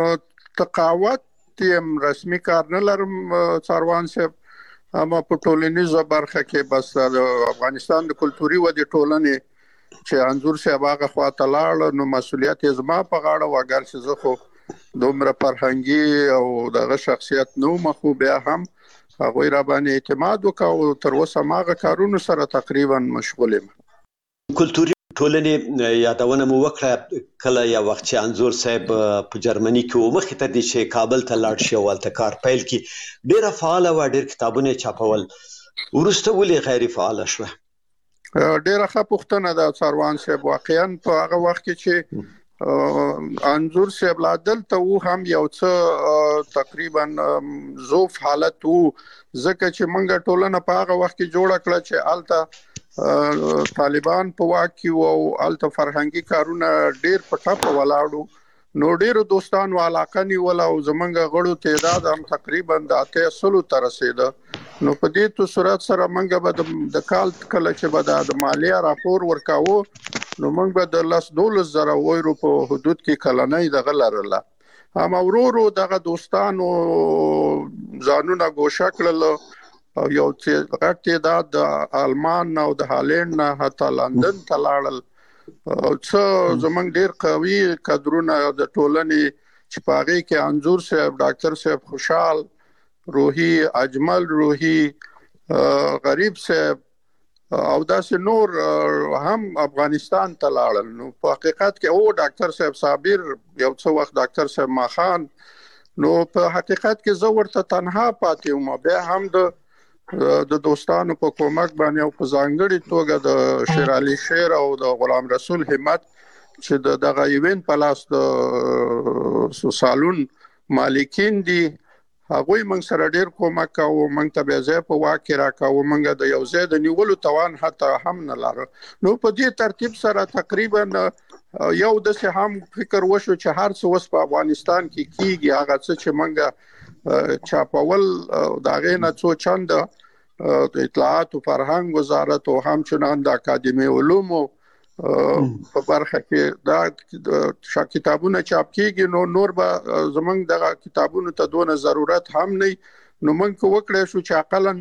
تقاوت تیم رسمي کار نه لرم څاروان صاحب، اما په ټولنیزه برخه کې بس د افغانستان د کلتوري ودې ټولنې چې انزور صاحب هغه خواته لاړ نو مسؤلیت یې زما په غاړه و، اگر چې زه خو دومره فرهنګي او دغه شخصیت نو مخو بیا هم هغه را باندې اعتماد وکاو، تر اوسه ماغه کارونو سره تقریبا مشغول یم. کلتوري ټولنې یادونه مو وکړه کله یا وخت چې انزور صاحب په جرمني کې مخې ته دي چې کابل ته لاړ شي او هلته کار پیل کړي، ډېره فعاله وه، ډېر کتابونه چاپول، وروسته ولې غیر فعاله شوه؟ ډېره ښه پوښتنه ده څاروان صاحب. واقعا په هغه وخت کې چې انزور صاحب لا دلته وو هم یو څه تقریبا ضعف حالت وو، ځکه چې موږ ټولنه په هغه وخت کې جوړه کړه چې هلته طالبان په واک کې وو او هلته فرهنګي کارونه ډېر په ټپه ولاړو، نو ډېرو دوستانو علاقه نیوله او زموږ غړو تعداد هم تقریبا د 800 ته رسېده. نو په دې صورت سره موږ به د کال کله چې به د مالیه راپور ورکاوه نو موږ به د 10-12 زره یورو په حدود کې کلنۍ دغه لرله. اما ورو دغه دوستانو ځانونه ګوښه کړل او یو غټ تعداد د آلمان او د هالند نه حتی لندن ته لاړل. څه زمونږ ډېر قوي کادرونه د ټولنې چې په هغې کې انزور صاحب، ډاکټر صاحب خوشحال روحي، اجمل روحي، غریب صاحب او داسې نور هم افغانستان ته لاړل. نو په حقیقت کې او ډاکټر صاحب صابر، یو څه وخت ډاکټر صاحب ماخان، نو په حقیقت کې زه ورته تنها پاتې وم. بیا هم د دوستانو په کومک باندې او په ځانګړي توګه د شیر علي شیر او د غلام رسول همت چې دغه ایونت په لاس د سالون مالکین دي، هغوی موږ سره ډېر کومک کوو، موږ ته بیا ځای په واک کې راکوو، موږ د یو ځای د نیولو توان حتی هم نه لرو. نو په دې ترتیب سره تقریبا یو داسې هم فکر وشو چې هر څه اوس په افغانستان کې کیږي، هغه څه چې موږ چاپول د هغې نه څو چنده د اطلاعات او فرهنګ وزارت او همچنان د اکاډمي علومو په برخه کې دا کتابونه چاپ کیږي، نو نور به زمونږ دغه کتابونو ته دونه ضرورت هم نه. نو موږ وکړی شو چې اقلا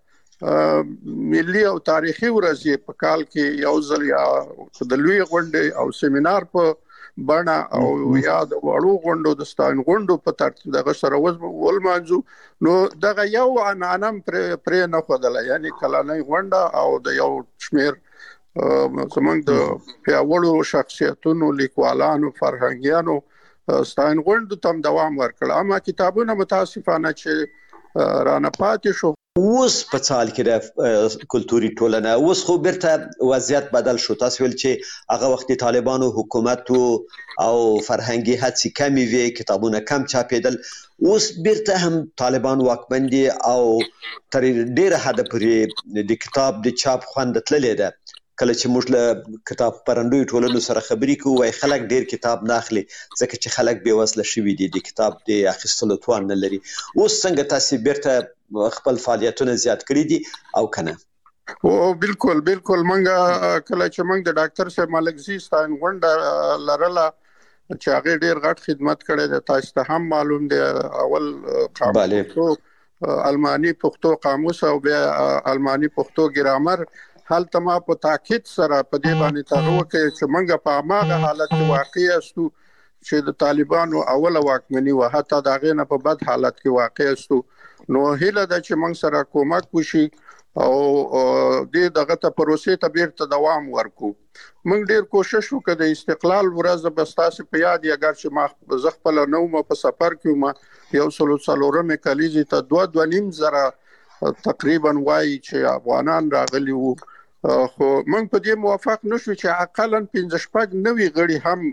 د ملي او تاریخي ورځې په کال کې یو ځل یا د لوی غونډې او سیمینار په بڼه او یا د وړو غونډو د ستاین غونډو په ترتیب دغه سره ولمانځو. نو دغه یو عنعنه پرې نه ښودله، یعنی کلنۍ غونډه او د یو شمېر زمونږ د پیاوړو شخصیتونو، لیکوالانو، فرهنګیانو ستاین غونډو ته هم دوام ورکړ. اما کتابونه متاسفانه چې رانه پاتې شو. اوس په څال کې د کلتوري ټولنه اوس خو بیرته وضعیت بدل شو. تاسو ویل چې هغه وخت طالبانو حکومت او فرهنګي هڅې کمې وې، کتابونه کم چاپېدل، اوس بیرته هم طالبان واکمن دي او تر ډېره حده پورې د کتاب د چاپ خوند تللی ده. کله چې موږ له کتاب خپرندویو ټولنو سره خبرې کوو وایي خلک ډېر کتاب نه اخلي ځکه چې خلک بې وسله شوي دي، د کتاب د اخیستلو توان نه لري. اوس څنګه تاسې بیرته خپل فعالیتونه زیات کړي دي او کنه؟ او بالکل موږ کله چې موږ د ډاکټر صاحب ملکزي ستاین غونډه لرله چې هغه ډېر غټ خدمت کړی دی، تاسو ته هم معلوم دی. اول المانی پښتو قاموس او بیا المانی پښتو ګرامر، هلته ما په تاکید سره په دې باندې تغو کې چې موږ په هغه حالت کې واقع یاستو چې د طالبانو اوله واکمني و، حتی د هغې نه په بد حالت کې واقع یاستو. نو هیله ده چې موږ سره کومک وشي او دې دغه ته پروسې ته بیرته دوام ورکو. موږ ډېر کوشش وکړو د استقلال ورځ به ستاسو په یاد یې، اگر چې ما زه خپله نه وم په سفر کې وم، 140 کلیزې ته 2.5 زره تقریبا وایي چې افغانان راغلي وو، خو موږ په دې موافق نشو چې اقلا 15-16 نوي غړي هم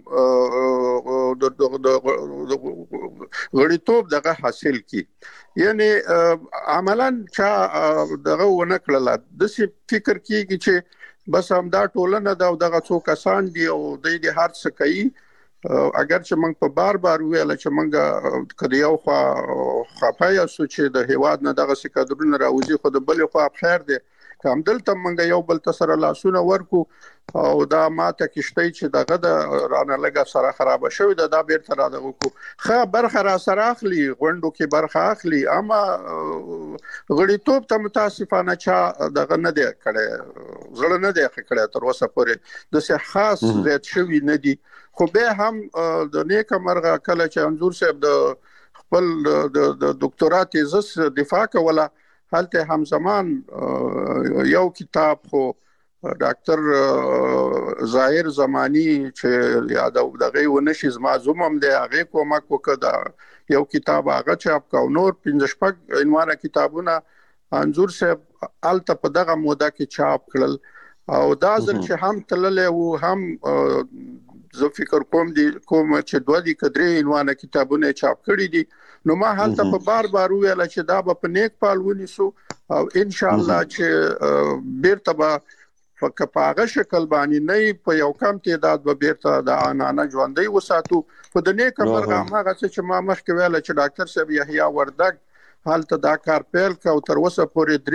د غړیتوب دغه حاصل کی. یعنی عملاً چا دغه ونه کړله، داسې فکر کیږي چې بس همدا ټولنه ده او دغه څو کسان دي او دوی د هر څه کوي. اگر چې موږ په بار ویل چې موږ کله یو خوا خفه یاستو چې د هیواد نه دغه څه کډرونه راوځي، خو د بلې خوا خیر دی کوم دلته موږ یو بل سره لاسونه ورکو او دا ماته کېشتي چې دغه د رانه لګه سره خراب شوی دا بیرته را دغه کو خه برخه را سره اخلي غونډو کې برخه اخلي اما غړیتوب ته متاسفانه چا دغه نه دی کړي زړه نه دی کړي تر اوسه پورې د څه خاص زیات شوی نه دی خو به هم د نیک مرغه کله چې انزور صاحب د خپل د دکتورا تیزس دفاع کوله هلته هم زمان یو کتاب خو ډاکټر ظاهر زمانی چې یاد دغه ونشي زما زومم دی هغه کومک وکړه یو کتاب هغه چاپ کا نور 15 شپږ عنوانه کتابونه انزور صاحب الته په دغه موده کې چاپ کړل او دا ځل چې هم تللې وو هم زه فکر کوم چې دوه دي کډري عنوانه کتابونه چاپ کړي دي نو ما هلته په بار ویل چې دا په نیک پال ونیسو او ان شاء الله چې بیرته به فکپاغه شکل باندې نه په یو کم تعداد به بیرته د انانه ژوندۍ وساتو په د نیک مرغه هغه چې ما مخکې ویل چې ډاکټر صاحب یحیی وردګ هلته دا کار پیل کا او تر اوسه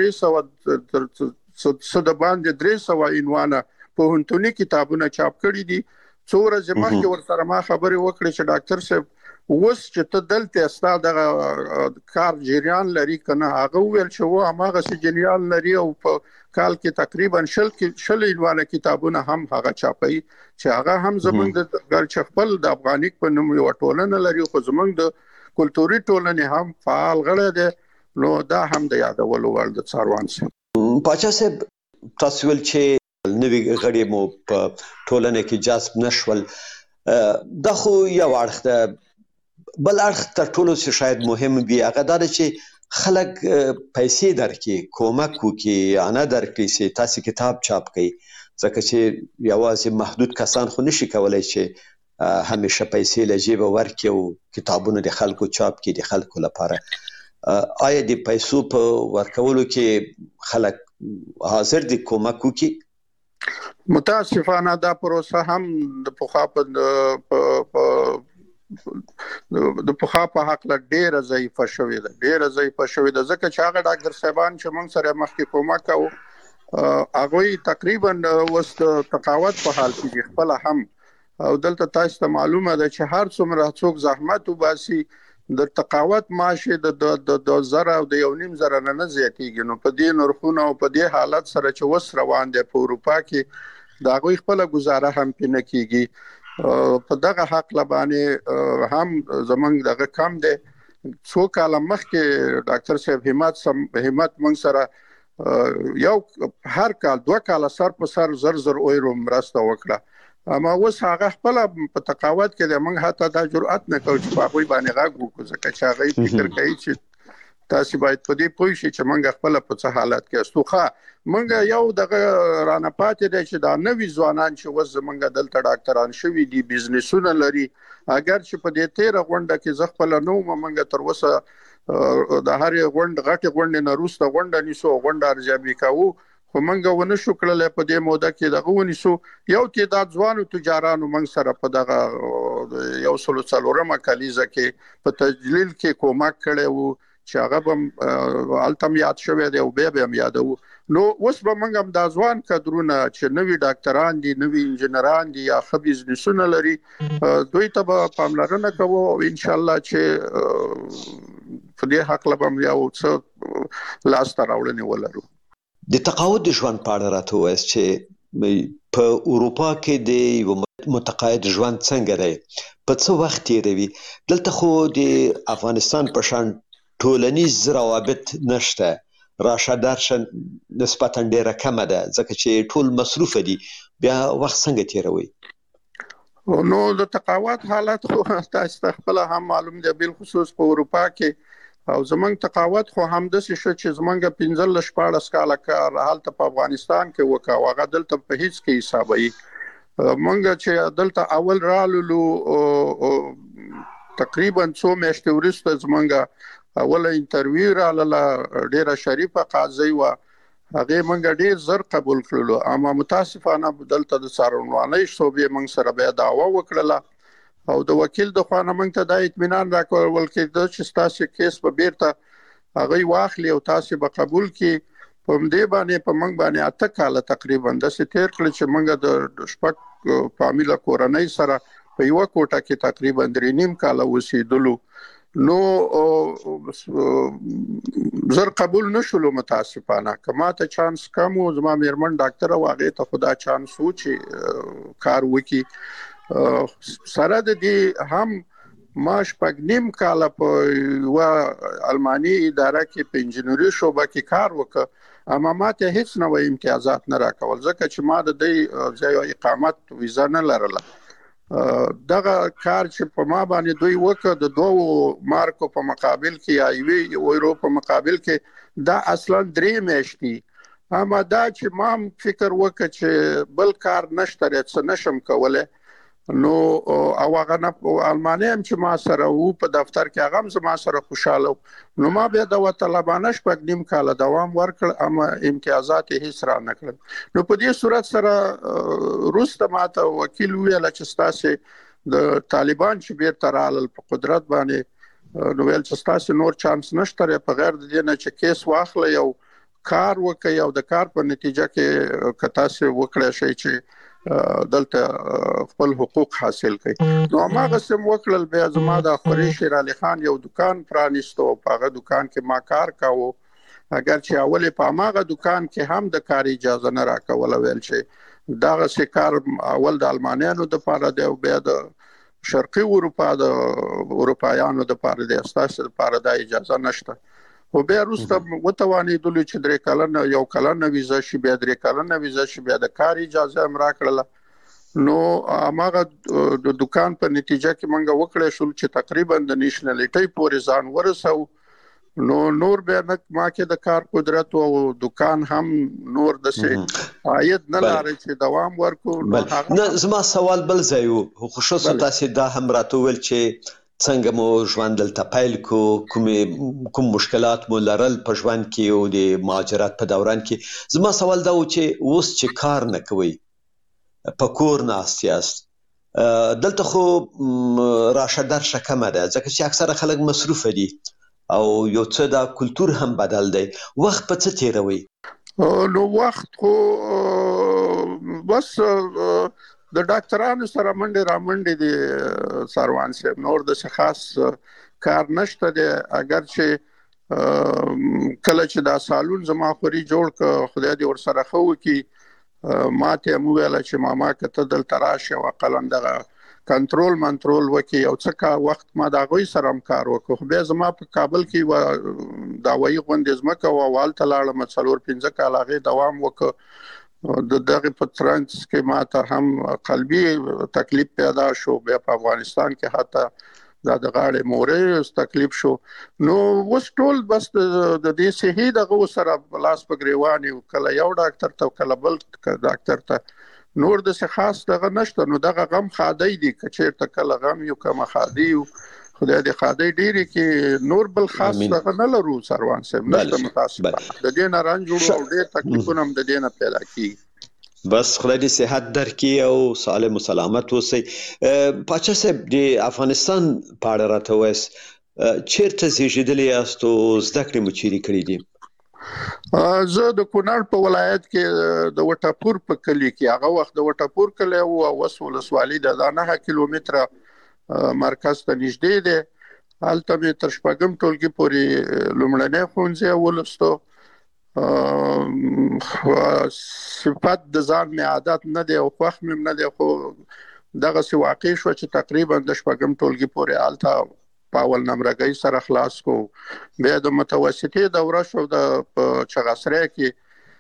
پورې 300 صد باندې 300 عنوانه په هنتونی کتابونه چاپ کړي دي څوره زمخ کې ورسره ما خبرې وکړې چې ډاکټر صاحب اوس چې ته دلته استا د کار جریان لري کنه هغه ویل چې و هغه سي جریان لري او په کال کې تقریبا شل عنوانه کتابونه هم هغه چاپي چې هغه هم زمونږ د ګل خپل د افغانیک په نوم یو ټولنه لري خو زمونږ د کلتوري ټولنې هم فعال غړي دي نو دا هم د یادولو وړ د څاروان سي پاچا صاحب تاسو ول چې نوی غړي مو په ټولنه کې جذب نشول دا خو یو اړخ ده بل اړخ تر ټولو څه شاید مهم وي هغه دا چې خلک پیسې درکې کومک وکي انا درکې چې تاسو کتاب چاپ کړئ ځکه چې یوازې محدود کسان خو نشي کولای چې همیشه پیسې له جیبه ورکړي او کتابونه د خلکو چاپ کړي د خلکو لپاره آیا د پیسو په ورکولو کې خلک حاضر دي کومک وکي متاسفانه دا پروسه هم د پخوا په حق له ډیره ضعیفه شوې ده ځکه چې هغه ډاکټر صاحبان چې موږ سره مخکې کومک کوو هغه تقریبا وست تقاوت په حال کې خپل هم او دلته تاسو ته معلومه ده چې هر څومره څوک زحمت وباسي د تقاوت معاشه د زره او د 1.5 زره نه زیاتیږي نو په دې نرخونه او په دې حالت سره چې وس روان دي په اروپا کې دا غوي خپل گزاره هم پینه کیږي په دغه حق لبانه هم زمنګ دغه کم دي څو کال مخکې ډاکټر صاحب همت مونږ سره یو هر کال 2 کال سر په سر زر اورو مرسته وکړه اما اوس هغه خپل په تقاوت کې د موږ حتی دا جرأت نه کوي چې په هغه باندې غږ وکړو ځکه چې هغه فکر کوي چې تاسو باید په دې پوه شئ چې موږ خپل په څه حالت کې استوخه موږ یو دغه رانه پاتې دي چې دا نوې ځوانان چې وز موږ دلته ډاکټران شوي دي بزنسونه لري اگر چې په دې 13 غونډه کې ز خپل نو موږ تر وسه د هر غونډه غټه غونډه نه روسته غونډه نیسو غونډه ارزیابي کوو خو منګه ونه شو کړل په دې موده کې دغه ونیسو یو تعداد ځوانو تجارانو منګ سره په دغه یو سلو څلورمه کلیزه کې په تجلیل کې کومک کړي وو چې هغه التم یاد شوی دی او به یادو نو اوس به منګ هم د ځوان کډرونه چې نوی ډاکټران دي نوی انجنیران دي یا خبيز نسونه لري دوی ته پاملرنه کوو او ان شاء الله چې په دې حق لبم یو څه لاس ته راوړنی ولرو د تقاعد ژوند په اړه راته وایي چې په اروپا کې د متقاعد ژوند څنګه دی په څه وخت تیروي دلته خو د افغانستان په شان ټولنیز روابط نشته راشه درشه نسبتا ډیره کمه ده ځکه چې ټول مصروف دي بیا وخت څنګه تیروي نو د تقاعد حالت خو تاسو خپل هم معلوم دی بل خصوص په اروپا کې او زمنګ تقاوت خو هم د څه چې زمنګ 15 14 کال کار حالت په افغانستان کې وکا واغه دلته په هیڅ کې حسابي مونږ چې دلته اول رالو تقریبا 2 میاشتې وروسته زمنګ اول انټرویو رااله ډیره شریفه قاضي و هغه مونږ ډیر زر قبول کړلو اما متاسفانه دلته د څارنوالۍ شوبې مونږ سره به دعوا وکړه او د وکیل د خوانه مونږ ته د اطمینان راکول چې تاسو کیس په بیرته هغه واخلي او تاسو به قبول کړي په دې باندې په موږ باندې 8 کال تقریبا د ستیر کړ چې موږ د شپږ فامیله کورنۍ سره په یو کوټه کې تقریبا 3.5 کال اوسېدلو. نو زر قبول نشولو متاسفانه کما ته چانس کم او زما میرمن ډاکټر واغې ته خدا چانس و چې کار وکي. سره د دې هم ما 8.5 کال په الماني اداره کې په انجینری شوبه کې کار وکړ. اما ماته هیڅ نوې امتیازات نه راکول ځکه چې ما د دې ځای اقامت ویزا نه لرله. دغه کار چې په ما باندې دوی وکړ د 2 مارکو په مقابل کې یا یورو په مقابل کې دا اصلا 3 میاشتې. اما دا چې ما فکر وکړ چې بل کار نشته څه نشم کولای. نو او هغه نه الماني هم چې ما سره وو په دفتر کې هغه هم ما سره خوشاله. نو ما بیا د طالبانه 8.5 کال دوام ورکړ اما امتیازات هیڅ را نه کړل. نو په دې صورت سره روسته ماته وکیل ویل چې تاسو د طالبان چې بیرته رالل په قدرت باندې نو ویل چې تاسو نور چانس نشته په غیر د دې نه چې کیس واخلې یو کار وکړي او د کار په نتیجه کې کتا سه وکړی شي چې دلته خپل حقوق حاصل کړي. نو هغه سم وکړل بیا زما د خوري شیر علي خان یو دکان پرانیستو په هغه دکان کې ما کار کاوه. اگر چې اول په هغه دکان کې هم د کار اجازه نه راکول ویل چې دا څه کار اول د المانیانو د پاره دی او بیا د شرقي اروپا د اروپایانو د پاره دی اساسه د پاره د اجازه نشته. او بیا روسته وتوانېدل چې 3 کلن یو کلن ویزا شي بیا 3 کلن ویزا شي بیا د کار اجازه هم راکړله. نو هغه د دکان په نتیجه کې منګه وکړې شو چې تقریبا د نېشنلټي پورې ځان ورسو. نو نور به ما کې د کار قدرت او دکان هم نور د سه عاید نه لري چې دوام ورکو. نه زما سوال بل ځای وو خصوصا تاسو دا هم راتول چې څنګه مو ژوند دلته پیل کوم مشکلات مو لرل په ژوند کې او د مهاجرت په دوران کې. زما سوال دا و چې اوس چې کار نه کوي په کور ناست یاست دلته خو راشه درشه کمه ده ځکه چې اکثره خلک مصروف دي او یو څه دا کلتور هم بدل دی. وخت په څه تیروي؟ نو وخت خو بس د ډاکټرانو سره منډه را منډه دي سروان صاحب نور د خاص کار نشته دی. اگر چې کله چې دا سالون زما خوري جوړ ک خدای دې ور سره خو کی ماته مو ویل چې ماما کته دل تراشه او قلندغه کنټرول وکي او څه کا وخت ما دا غوي سره کار وکړ. بیا زما په کابل کې و دا وایي غوندې زمکه او والته لاړم 4-5 کال هغه دوام وکړ. د دغه په ترانس کې ماته هم قلبي تکلیف پیدا شو. بیا په افغانستان کې حتی دا د غاړې مورې تکلیف شو. نو وس ټول بس د دې صحي دغه سره لاس په گریوان او کله یو ډاکټر ته کله بل ډاکټر ته نور د څه خاص دغه نشته. نو دغه غم خادي دي کچیر ته کله غم یو کما خادي خدای دې خادي ډیری کې نور بل خاص دغه نه لرو سروان صاحب نشته متاسفه د دې نه رنج او ډېر تکلیفونه هم د دې نه پیدا کیږي. بس خدای دې صحت درکړي او سالم و سلامت اوسئ. پاچا صاحب د افغانستان په اړه راته وایاست چیرته زیږیدلی یاست او زده کړې مو چیرې کړې دي؟ زه د کونړ په ولایت کې د وټاپور په کلی کې هغه وخت د وټاپور کلی او وس ولسوالۍ د 9 کیلومتره مرکز ته نږدې دی. هلته مې تر شپږم ټولګي پورې لومړنی ښوونځی ولوستو. صفت د ځان مې عادت نه دی او خوښ مې نه دی خو دغه واقع شو چې تقریبا د شپږم ټولګي پورې هلته په اول نمرګۍ سره خلاص کو. بیا د متوسطې دوره شو د چغسری کې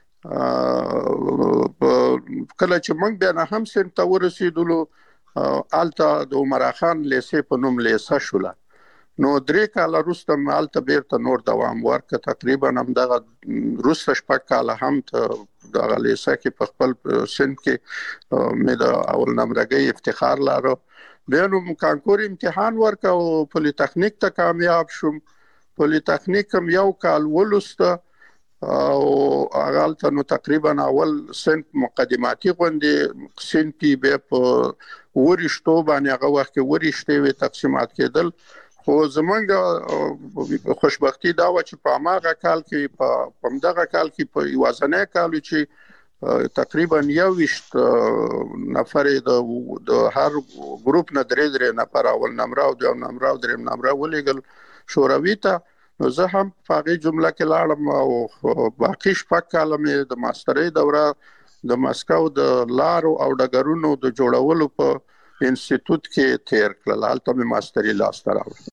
کله چې موږ بیا نه هم سن ته ورسېدلو الته د عمر خان لیسې په نوم لیسه شوله. نو 3 کال وروسته مالته بیرته نور دوام ورک تقریبا هم دغه روسه 6 کال هم ته دغه لیسه کې په خپل سن کې مې د اول نمرګۍ افتخار لاره. بیا نو کانکور امتحان ورک او پولی تخنیک ته کامیاب شوم. پولی تخنیک هم یو کال ولوسته او هغه نو تقریبا اول سن مقدماتي غونډې سن پی به په ورشتو باندې هغه وخت کې ورشتې وي تقسیمات کېدل خو زمونږ خوشبختی دا و چې په هغه کال کې په همدغه کال کې په یوازنې کال چې تقریبا 21 نفر د هر ګروپ نه درې نفر اول نمبر او دویم نمبر او دریم نمبر ولېګل شوروي ته. نو زه هم په هغه جمله کې لاړم او باقي شپږ کاله مې د ماسترۍ دوره د مسکو د لارو او ډګرونو د جوړولو په انسټیټیوټ کې تیر کړل. هلته مې ماستري لاسته راوړه.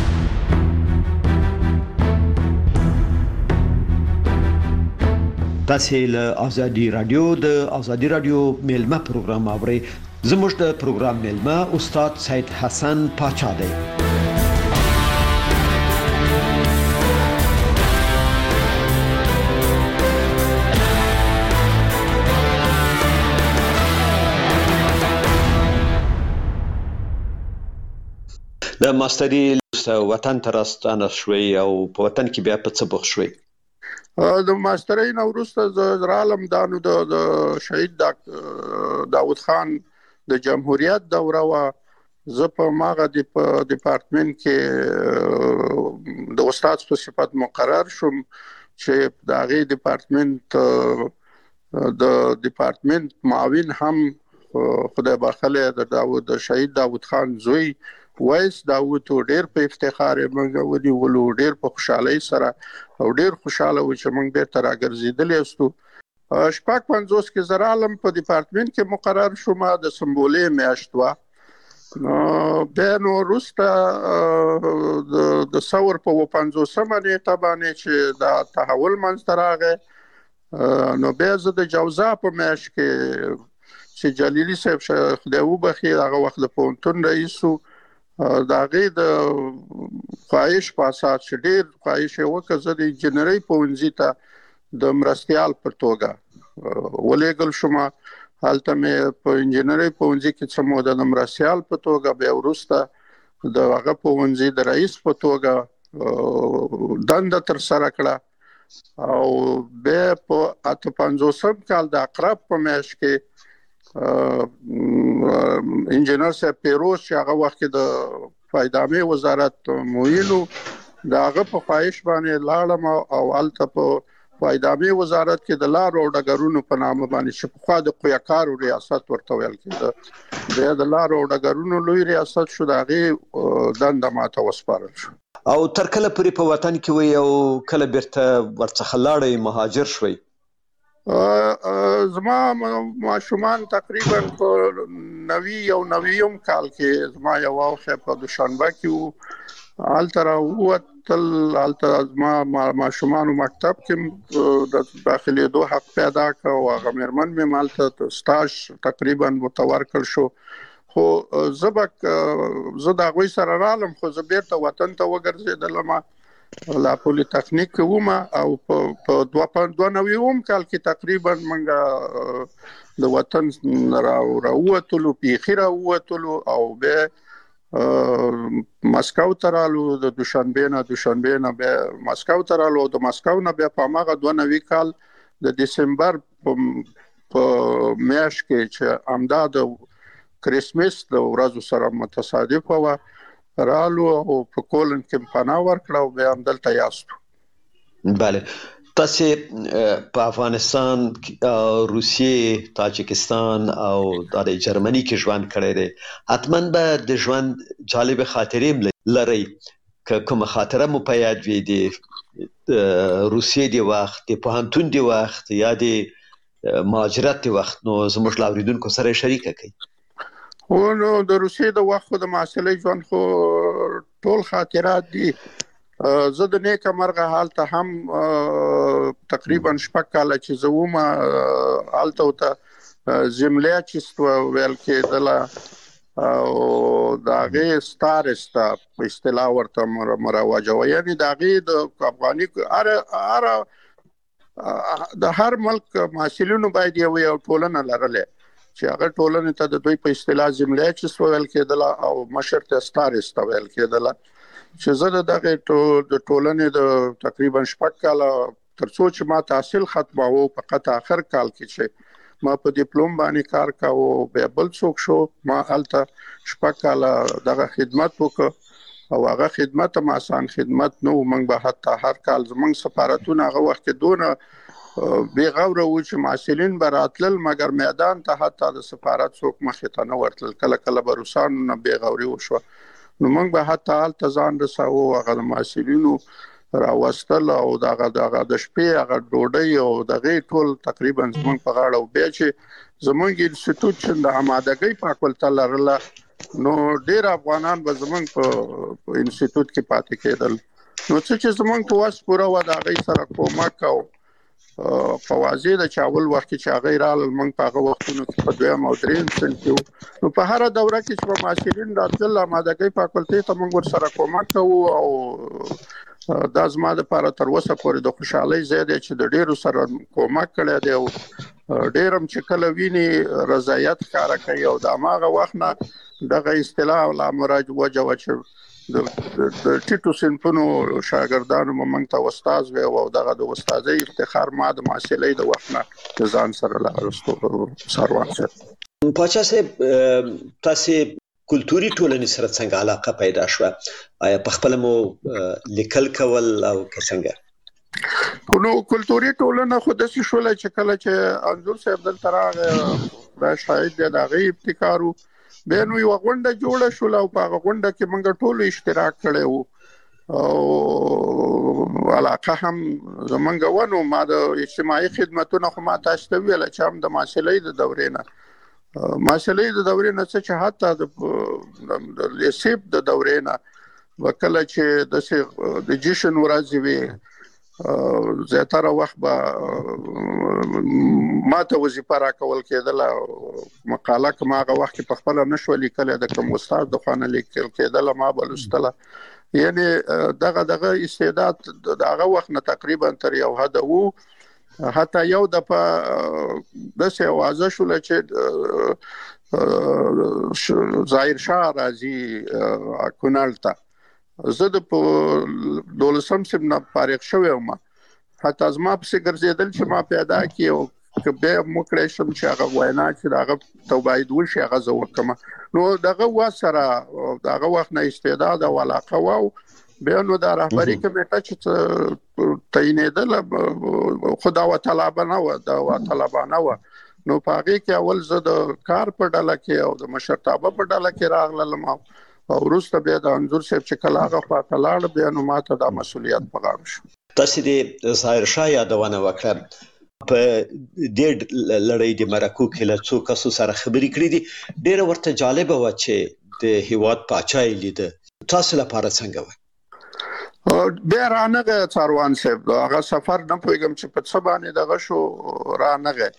تاسو له ازادي رادیو د ازادي رادیو میلمه پروګرام اورئ. زموږ د پروګرام میلمه استاد سید حسن پاچا دی. د ماستري وطن ته راستانه شوي او په وطن کې بیا په څه بوخ شوي؟ د ماسترۍ نه وروسته زه رالم دانو د شهید داود خان د جمهوریت دوره و. زه په ماغه د ډپارټمنټ کې د استاد په صفت مقرر شوم چې د هغه ډپارټمنټ معاون هم خدای بخله د شهید داود خان زوی وایس داوود ډېر په افتخار موږ ولې ډېر په خوشحالۍ سره او ډېر خوشاله و چې موږ بیرته راګرځېدلې استو. 55 کې زرالم په ډپارټمنټ کې مقرر شوم د سمبولې میاشت وا. بیا نو وروسته د ثور په 55 نیټه باندې چې دا تحول منځته راغی نو بیا زه د جوزا په میاشت کې چې جلیلی صاحب خدای وبخي هغه وخت د پونتون رئیسو دا غي د خواهش په اساس چې ډېر خواهش وکړ زه د انجنیری پونځي ته د مرستيال په توګه ولېګل شوم. حالته مې په انجنیری پونځي کې څه موده د مرستيال په توګه بیا ورسته د هغه پونځي د رئیس په توګه دنده تر سره کړه او بیا په 55 کال د اقرب په میاشت کې انجنیر صاحب پیروز چې هغه وخت د فایدامه وزارت مویلو دا هغه په خواهش باندې لاړم او الته په فایدامه وزارت کې د لارو او ډګرونو په نامه باندې چې په خوا د قویاکارو ریاست ورته ویل کېده د لارو او ډګرونو لوی ریاست شو. دا هغه دنده ماته وسپارل شو. او تر کله پورې په وطن کې وي او کله بیرته ورڅخه لاړې مهاجر شوي؟ زما ماشومان تقریبا په 90 کال کې زما یو واخه په دوشنبه کې الترا وتل الترا زما ماشومان مکتب کې د داخلي دوه حق پیدا کا او هغه مرمن مې مالته سټاج تقریبا متورکل شو. خو زه دا غوي سره رالم خو زه بیرته وطن ته وګرځیدلم لا پولی تخنیک ووم او په 92 کال کې تقریبا منګه د وطن راووتلو پیخي راووتلو او به مسکو ترالو د دوشنبه نه به مسکو ترالو د مسکو نه به په ماغه 92 کال د دسمبر په میاشت کې چې امداد کریسمس د ورځو سره متصادف و رالو او په کولن کې پناه ورکړه او بیا هم دلته یاستو. بله تاسو په افغانستان روسیې تاجکستان او د جرمني کې ژوند کړی دی حتما به د ژوند جالب خاطرې لري که کوم خاطره مو په یاد وي د روسیې دی وخت د پوهنتون دی وخت یا د مهاجرت دی وخت نو زموږ لاوریدونکو سره شریک کړئ. نو د روسیې د وخت د معاصلې ژوند خو ټول خاطرات دي. زه د نیکه مرغه حالته هم تقریبا شپږ کاله چې زه وم حالته ته زملیاچیست ویل کېدله او د هغې ستارسته په اصطلاح ورته مروجوه یعنې د هغې د افغاني د هر ملک محصلینو باید یو ټولنه لرلی چې هغه ټولنې ته د دوی په اصطلاح زملیاچیست ویل کېدله او مشر ته ستارسته ویل کېدله چې زه د دغه د ټولنې د تقریبا شپږ کاله تر څو چې ما تحصیل ختماوه په قطع اخر کال کې چې ما په ډیپلوم باندې کار کاوه بیا بل څوک شو ما هلته شپږ کاله دغه خدمت وکړ او هغه خدمت هم آسان خدمت نو. موږ به حتی هر کال زموږ سفارتونه هغه وخت دونه بے غوره و چې مسؤلین براتل مګر میدان ته حتی د سفارت څوک مخې ته نه ورتل. کله کله به روسانو نه بے غوري وشو نو موږ به حتی هلته ځان رساو هغه د مسؤلینو راوستل او دغه د شپې هغه ډوډۍ او دغه ټول تقریبا زموږ په غاړه او بیا چې زموږ انسټیټیوټ چې د آمادګۍ فاکولټه لرله نو ډیر افغانان به زموږ په انسټیټیوټ کې پاتې کېدل. نو چې زموږ په واس پوره و د هغې سره کومک او په واضح د چاول وخت چې هغه رال موږ په هغه وختونو کې په دویم او دریم سن کې نو په هر دوره کې چې په ماسټرین راتل آمادګۍ فاکولټې ته موږ ورسره کومک کوو او دا زما لپاره تر اوسه پورې د خوشحالۍ ځای دی چې د ډیرو سره کومک کړی دی او ډیرم چې کله ویني رضایت ښکاره کوي او د هماغه وخت نه دغه اصطلاح لا مراج وجه چې د ټیټو صنفونو شاګردانو موږ ته استاد وي او دغه د استادۍ افتخار ما د معاشلې د وخت نه ځان سره لارستو سروان سره. پاچا صاحب تاسو کلتوري ټولنې سره څنګه علاقه پیدا شوه؟ آیا په خپل مو لیکل کول او څنګه؟ نو کلتوري ټولنه خو د څه شول چې کله چې انځور صاحب دلته راغی را شاید د هغه ابتکارو به نو یو غونډه جوړه شول او په غونډه کې موږ ټول اشتراک کړو او علاقه هم زمونږ ونه ما د اجتماعي خدماتونو خو ما تاسو ته ویل چې هم د معاشلې د دورې نه څه چې حتی د لیسیب د دورې نه وکړه چې د جشن ورځې وي زیاتره وخت به ماته وظیفه راکول کېدله مقاله کوم هغه وخت په خپل نشو لیکل د کوم استاد د خانه لیکل کېدله ما بلستله یعنی دغه استعداد دغه وخت نه تقریبا تر یو حد وو حتی یو د په دسه واځه شول چې ظاهر شاه راځي کونړ ته زه د 12 سم نه فارغ شوم حتی از ما په ګرځیدل چې ما پیدا کیو که به مکړې شم چې هغه وینا چې هغه توباید وشي هغه زه وکم نو دغه وسره دغه وخت نه استعداد او علاقه وو به نو د رهبری کمیټه چې تعینېدل خدا وتعالى و نو پاګه کې اول زه د کار په ډله کې او د مشرتابه په ډله کې راغلم او وروسته بیا د انځور صاحب چې کله هغه خواته لاړ بیا نو ماته د مسؤلیت په غاړه شو. تاسو د ظاهر شاه یادونه وکړه په دې لړۍ د مرکو کې له څو کسو سره خبرې کړې دي ډېر ورته جالب و چې د هیواد پاچای لید تاسو لپاره څنګه و؟ بیا رانغه څاروان صاحب هغه سفر نه پوهیږم چې په څه باندې دغه شو رانغه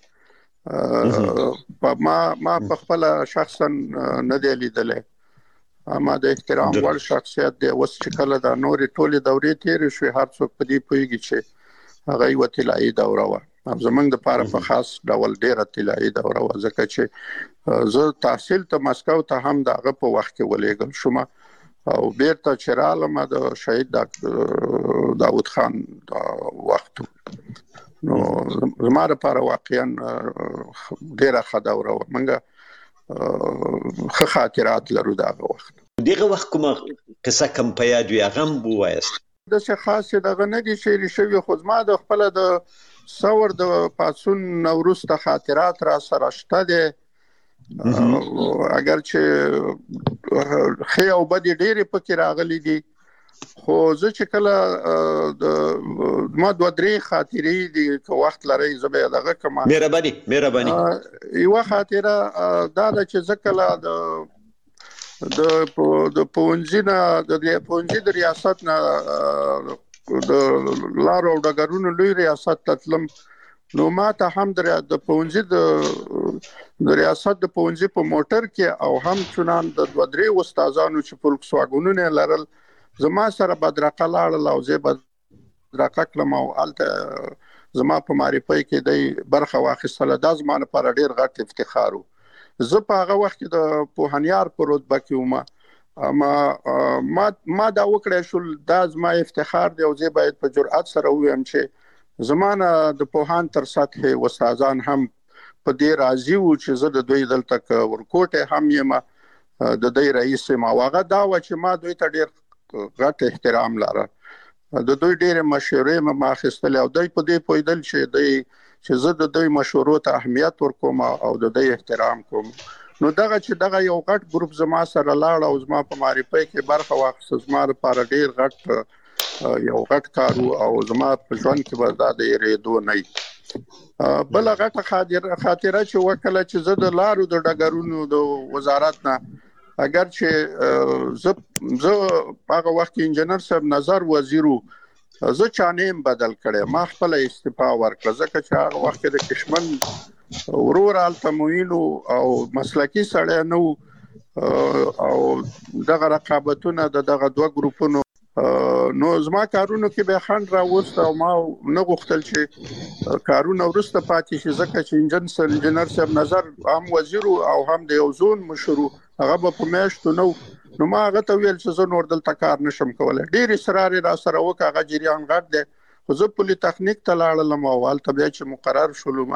ما په خپل شخصا نه دی لیدلې اما د احترام وړ شخصیت دی اوس چې کله د نورې ټولې دورې تیرې شوې هر څوک په دې پوهیږي چې هغه یو طلایي دوره وه زمونږ دپاره په خاص ډول ډېره طلایي دوره وه ځکه چې زه تحصیل ته مسکو ته هم د هغه په وخت کې ولېږل شوم او بیرته چې رالم د شهید داود خان وخت نو زما لپاره واقعا ډېره ښه دوره وه موږ ښه خاطرات لرو دغه وخت. دغه وخت کومه قصه کم په یاد وي هغه هم ووایاست؟ داسې خاصې دغه نه دي شعري شوي خو زما د خپله د ثور د پاڅون نه وروسته خاطرات را سره شته دی اگر چې ښې او بدې ډېرې پکې راغلي دي خو زه چې کله ما دوه درې خاطرې دي که وخت لرئ زه به یې دغه کړم. مهرباني یوه خاطره دا ده چې زه کله د پونځي د ریاست نه د لارو او ډګرونو لوی ریاست ته تلم نو ما ته هم د پونځي د ریاست د پونځي په موټر کې او هم چنان د دوه درې استادانو چې فولکس واګونونه لرل زما سره بدرقه لاړل او زه بدرقه کړم او هلته زما په معرفۍ کې دی برخه واخیستله دا زما لپاره ډېر غټ افتخار و. زه په هغه وخت کې د پوهنیار په رتبه کې وم اما ما دا وکړی شول دا زما افتخار دی او زه باید په جرأت سره ووایم چې زما نه د پوهان تر سطحې استادان هم په دې راضي وو چې زه د دوی دلته ورکوټی هم یم د دوی رئیس یم او هغه دا وه چې ما دوی ته ډېر غټ احترام لاره. د دوی ډېر مشورې ما اخیستل او دوی په دې پوهیدل چې زه د دوی مشورو ته اهمیت ورکوم او د دوی احترام کوم. نو دغه یو غټ ګروپ زما سره لاړ او زما په معرفي کې برخه واخیسته. زما لپاره ډېر غټ یو غټ کار او زما په ژوند کې به دا د یریدو نه. بل غټه خاطره چې وکړه چې زه د لارو د ډګرونو د وزارت نه اگر چې زه هغه وخت انجنیر صاحب نظر وزیرو زه چانیم بدل کړم. ما خپل استعفا ورکړه ځکه چې هغه وخت د کشمن ورور التموینو او مسلکی سړی نو او دغه رقابتونه دغه دوه ګروپونو نو زما کارونو کې به خند راوست او ما نه غوښتل چې کارونه ورسته پاتې شي ځکه چې انجنیر صاحب نظر هم وزیر او هم د یو زون مشر هغه په میاشتو نو ما هغه ته ویل چې زه نور دلته کار نشم کولای. ډیر اصرار را سره وکړ. هغه جریان غټ دی خو زه پولی تخنیک ته لاړم او هلته بیا چې مقرر شولم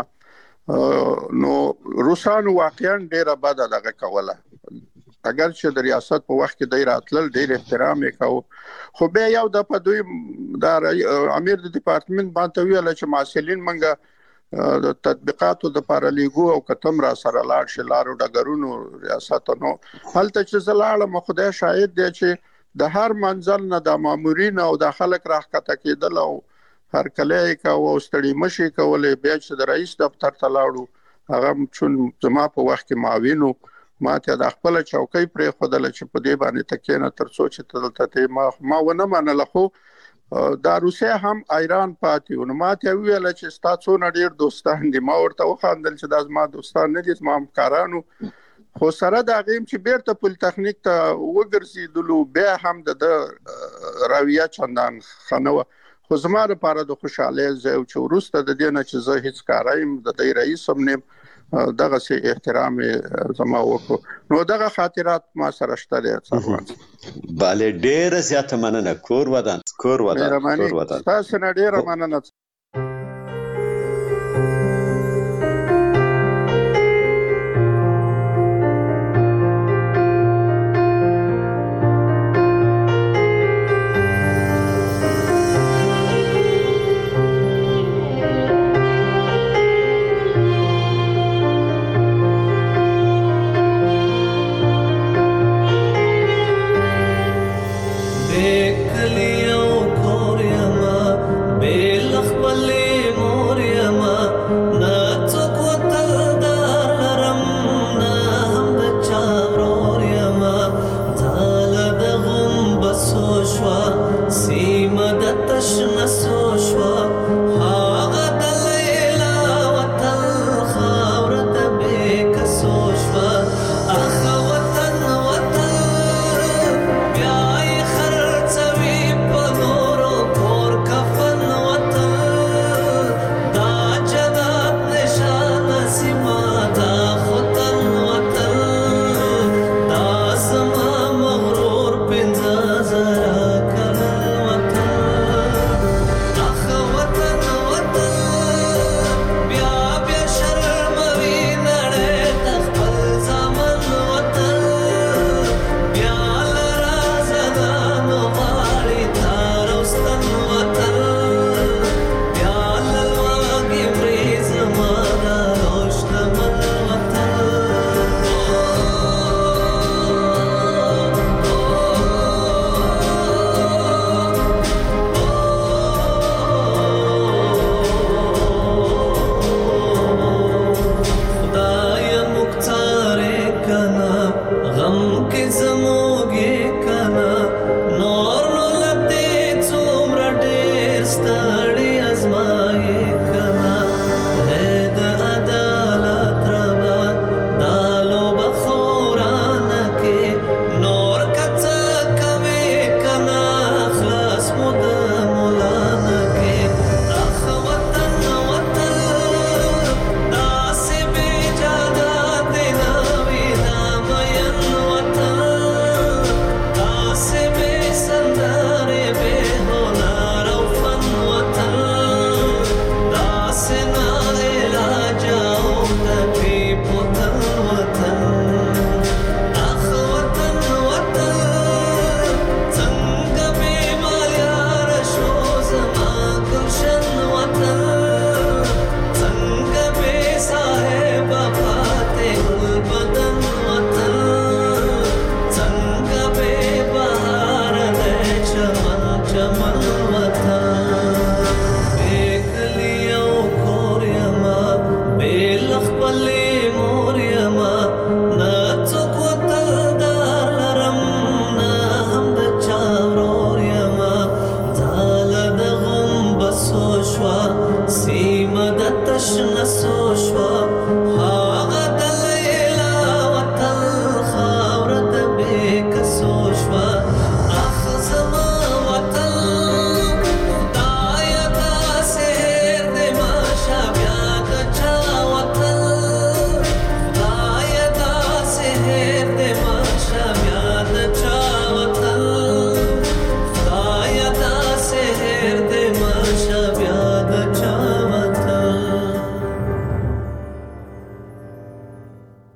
نو روسانو واقعا ډیره بده دغه کوله. اگر چې د ریاست په وخت کې د راتلل ډیر احترام وکاو خو بیا یو د په دوی د امیر د ډپارټمنټ باندې ویل چې مسؤلین منګه د تطبیقاتو د پارلیګو او کتم را سره لاړ شي لارو ډګرونو ریاست نو هلته چې زلاله خدای شاهد دی چې د هر منزل نه د مامورین او د خلک راخته کېدل او هر کله کا او ستړي مشي کولې بیا چې د رئیس دفتر ته لاړو هغه چون زما په وخت کې معاونو ما ته د خپل چوکۍ پرې خدل چې په دې باندې تکینه تر سوچ ته ما ونه منل خو دا روسیا هم ایران پاتې نو ما ته ویل چې تاسو نه ډیر دوستان دي. ما ورته وخاندل چې دا زما دوستان نه دي زما همکارانو خو سره دا غیم چې بیرته پول تخنیک ته وګرځیدلو بیا هم د راویه چندان خنوه خو زما لپاره د خوشاله زو چې ورسته د دې نه چې زه هیڅ کارایم د دې رئیس هم نیم دغه سي احترام زما وکړو نو دغه خاطرات ما سره شته دي. bale ډېر زیات مننه. کور ودان تاسو نه ډېر مننه.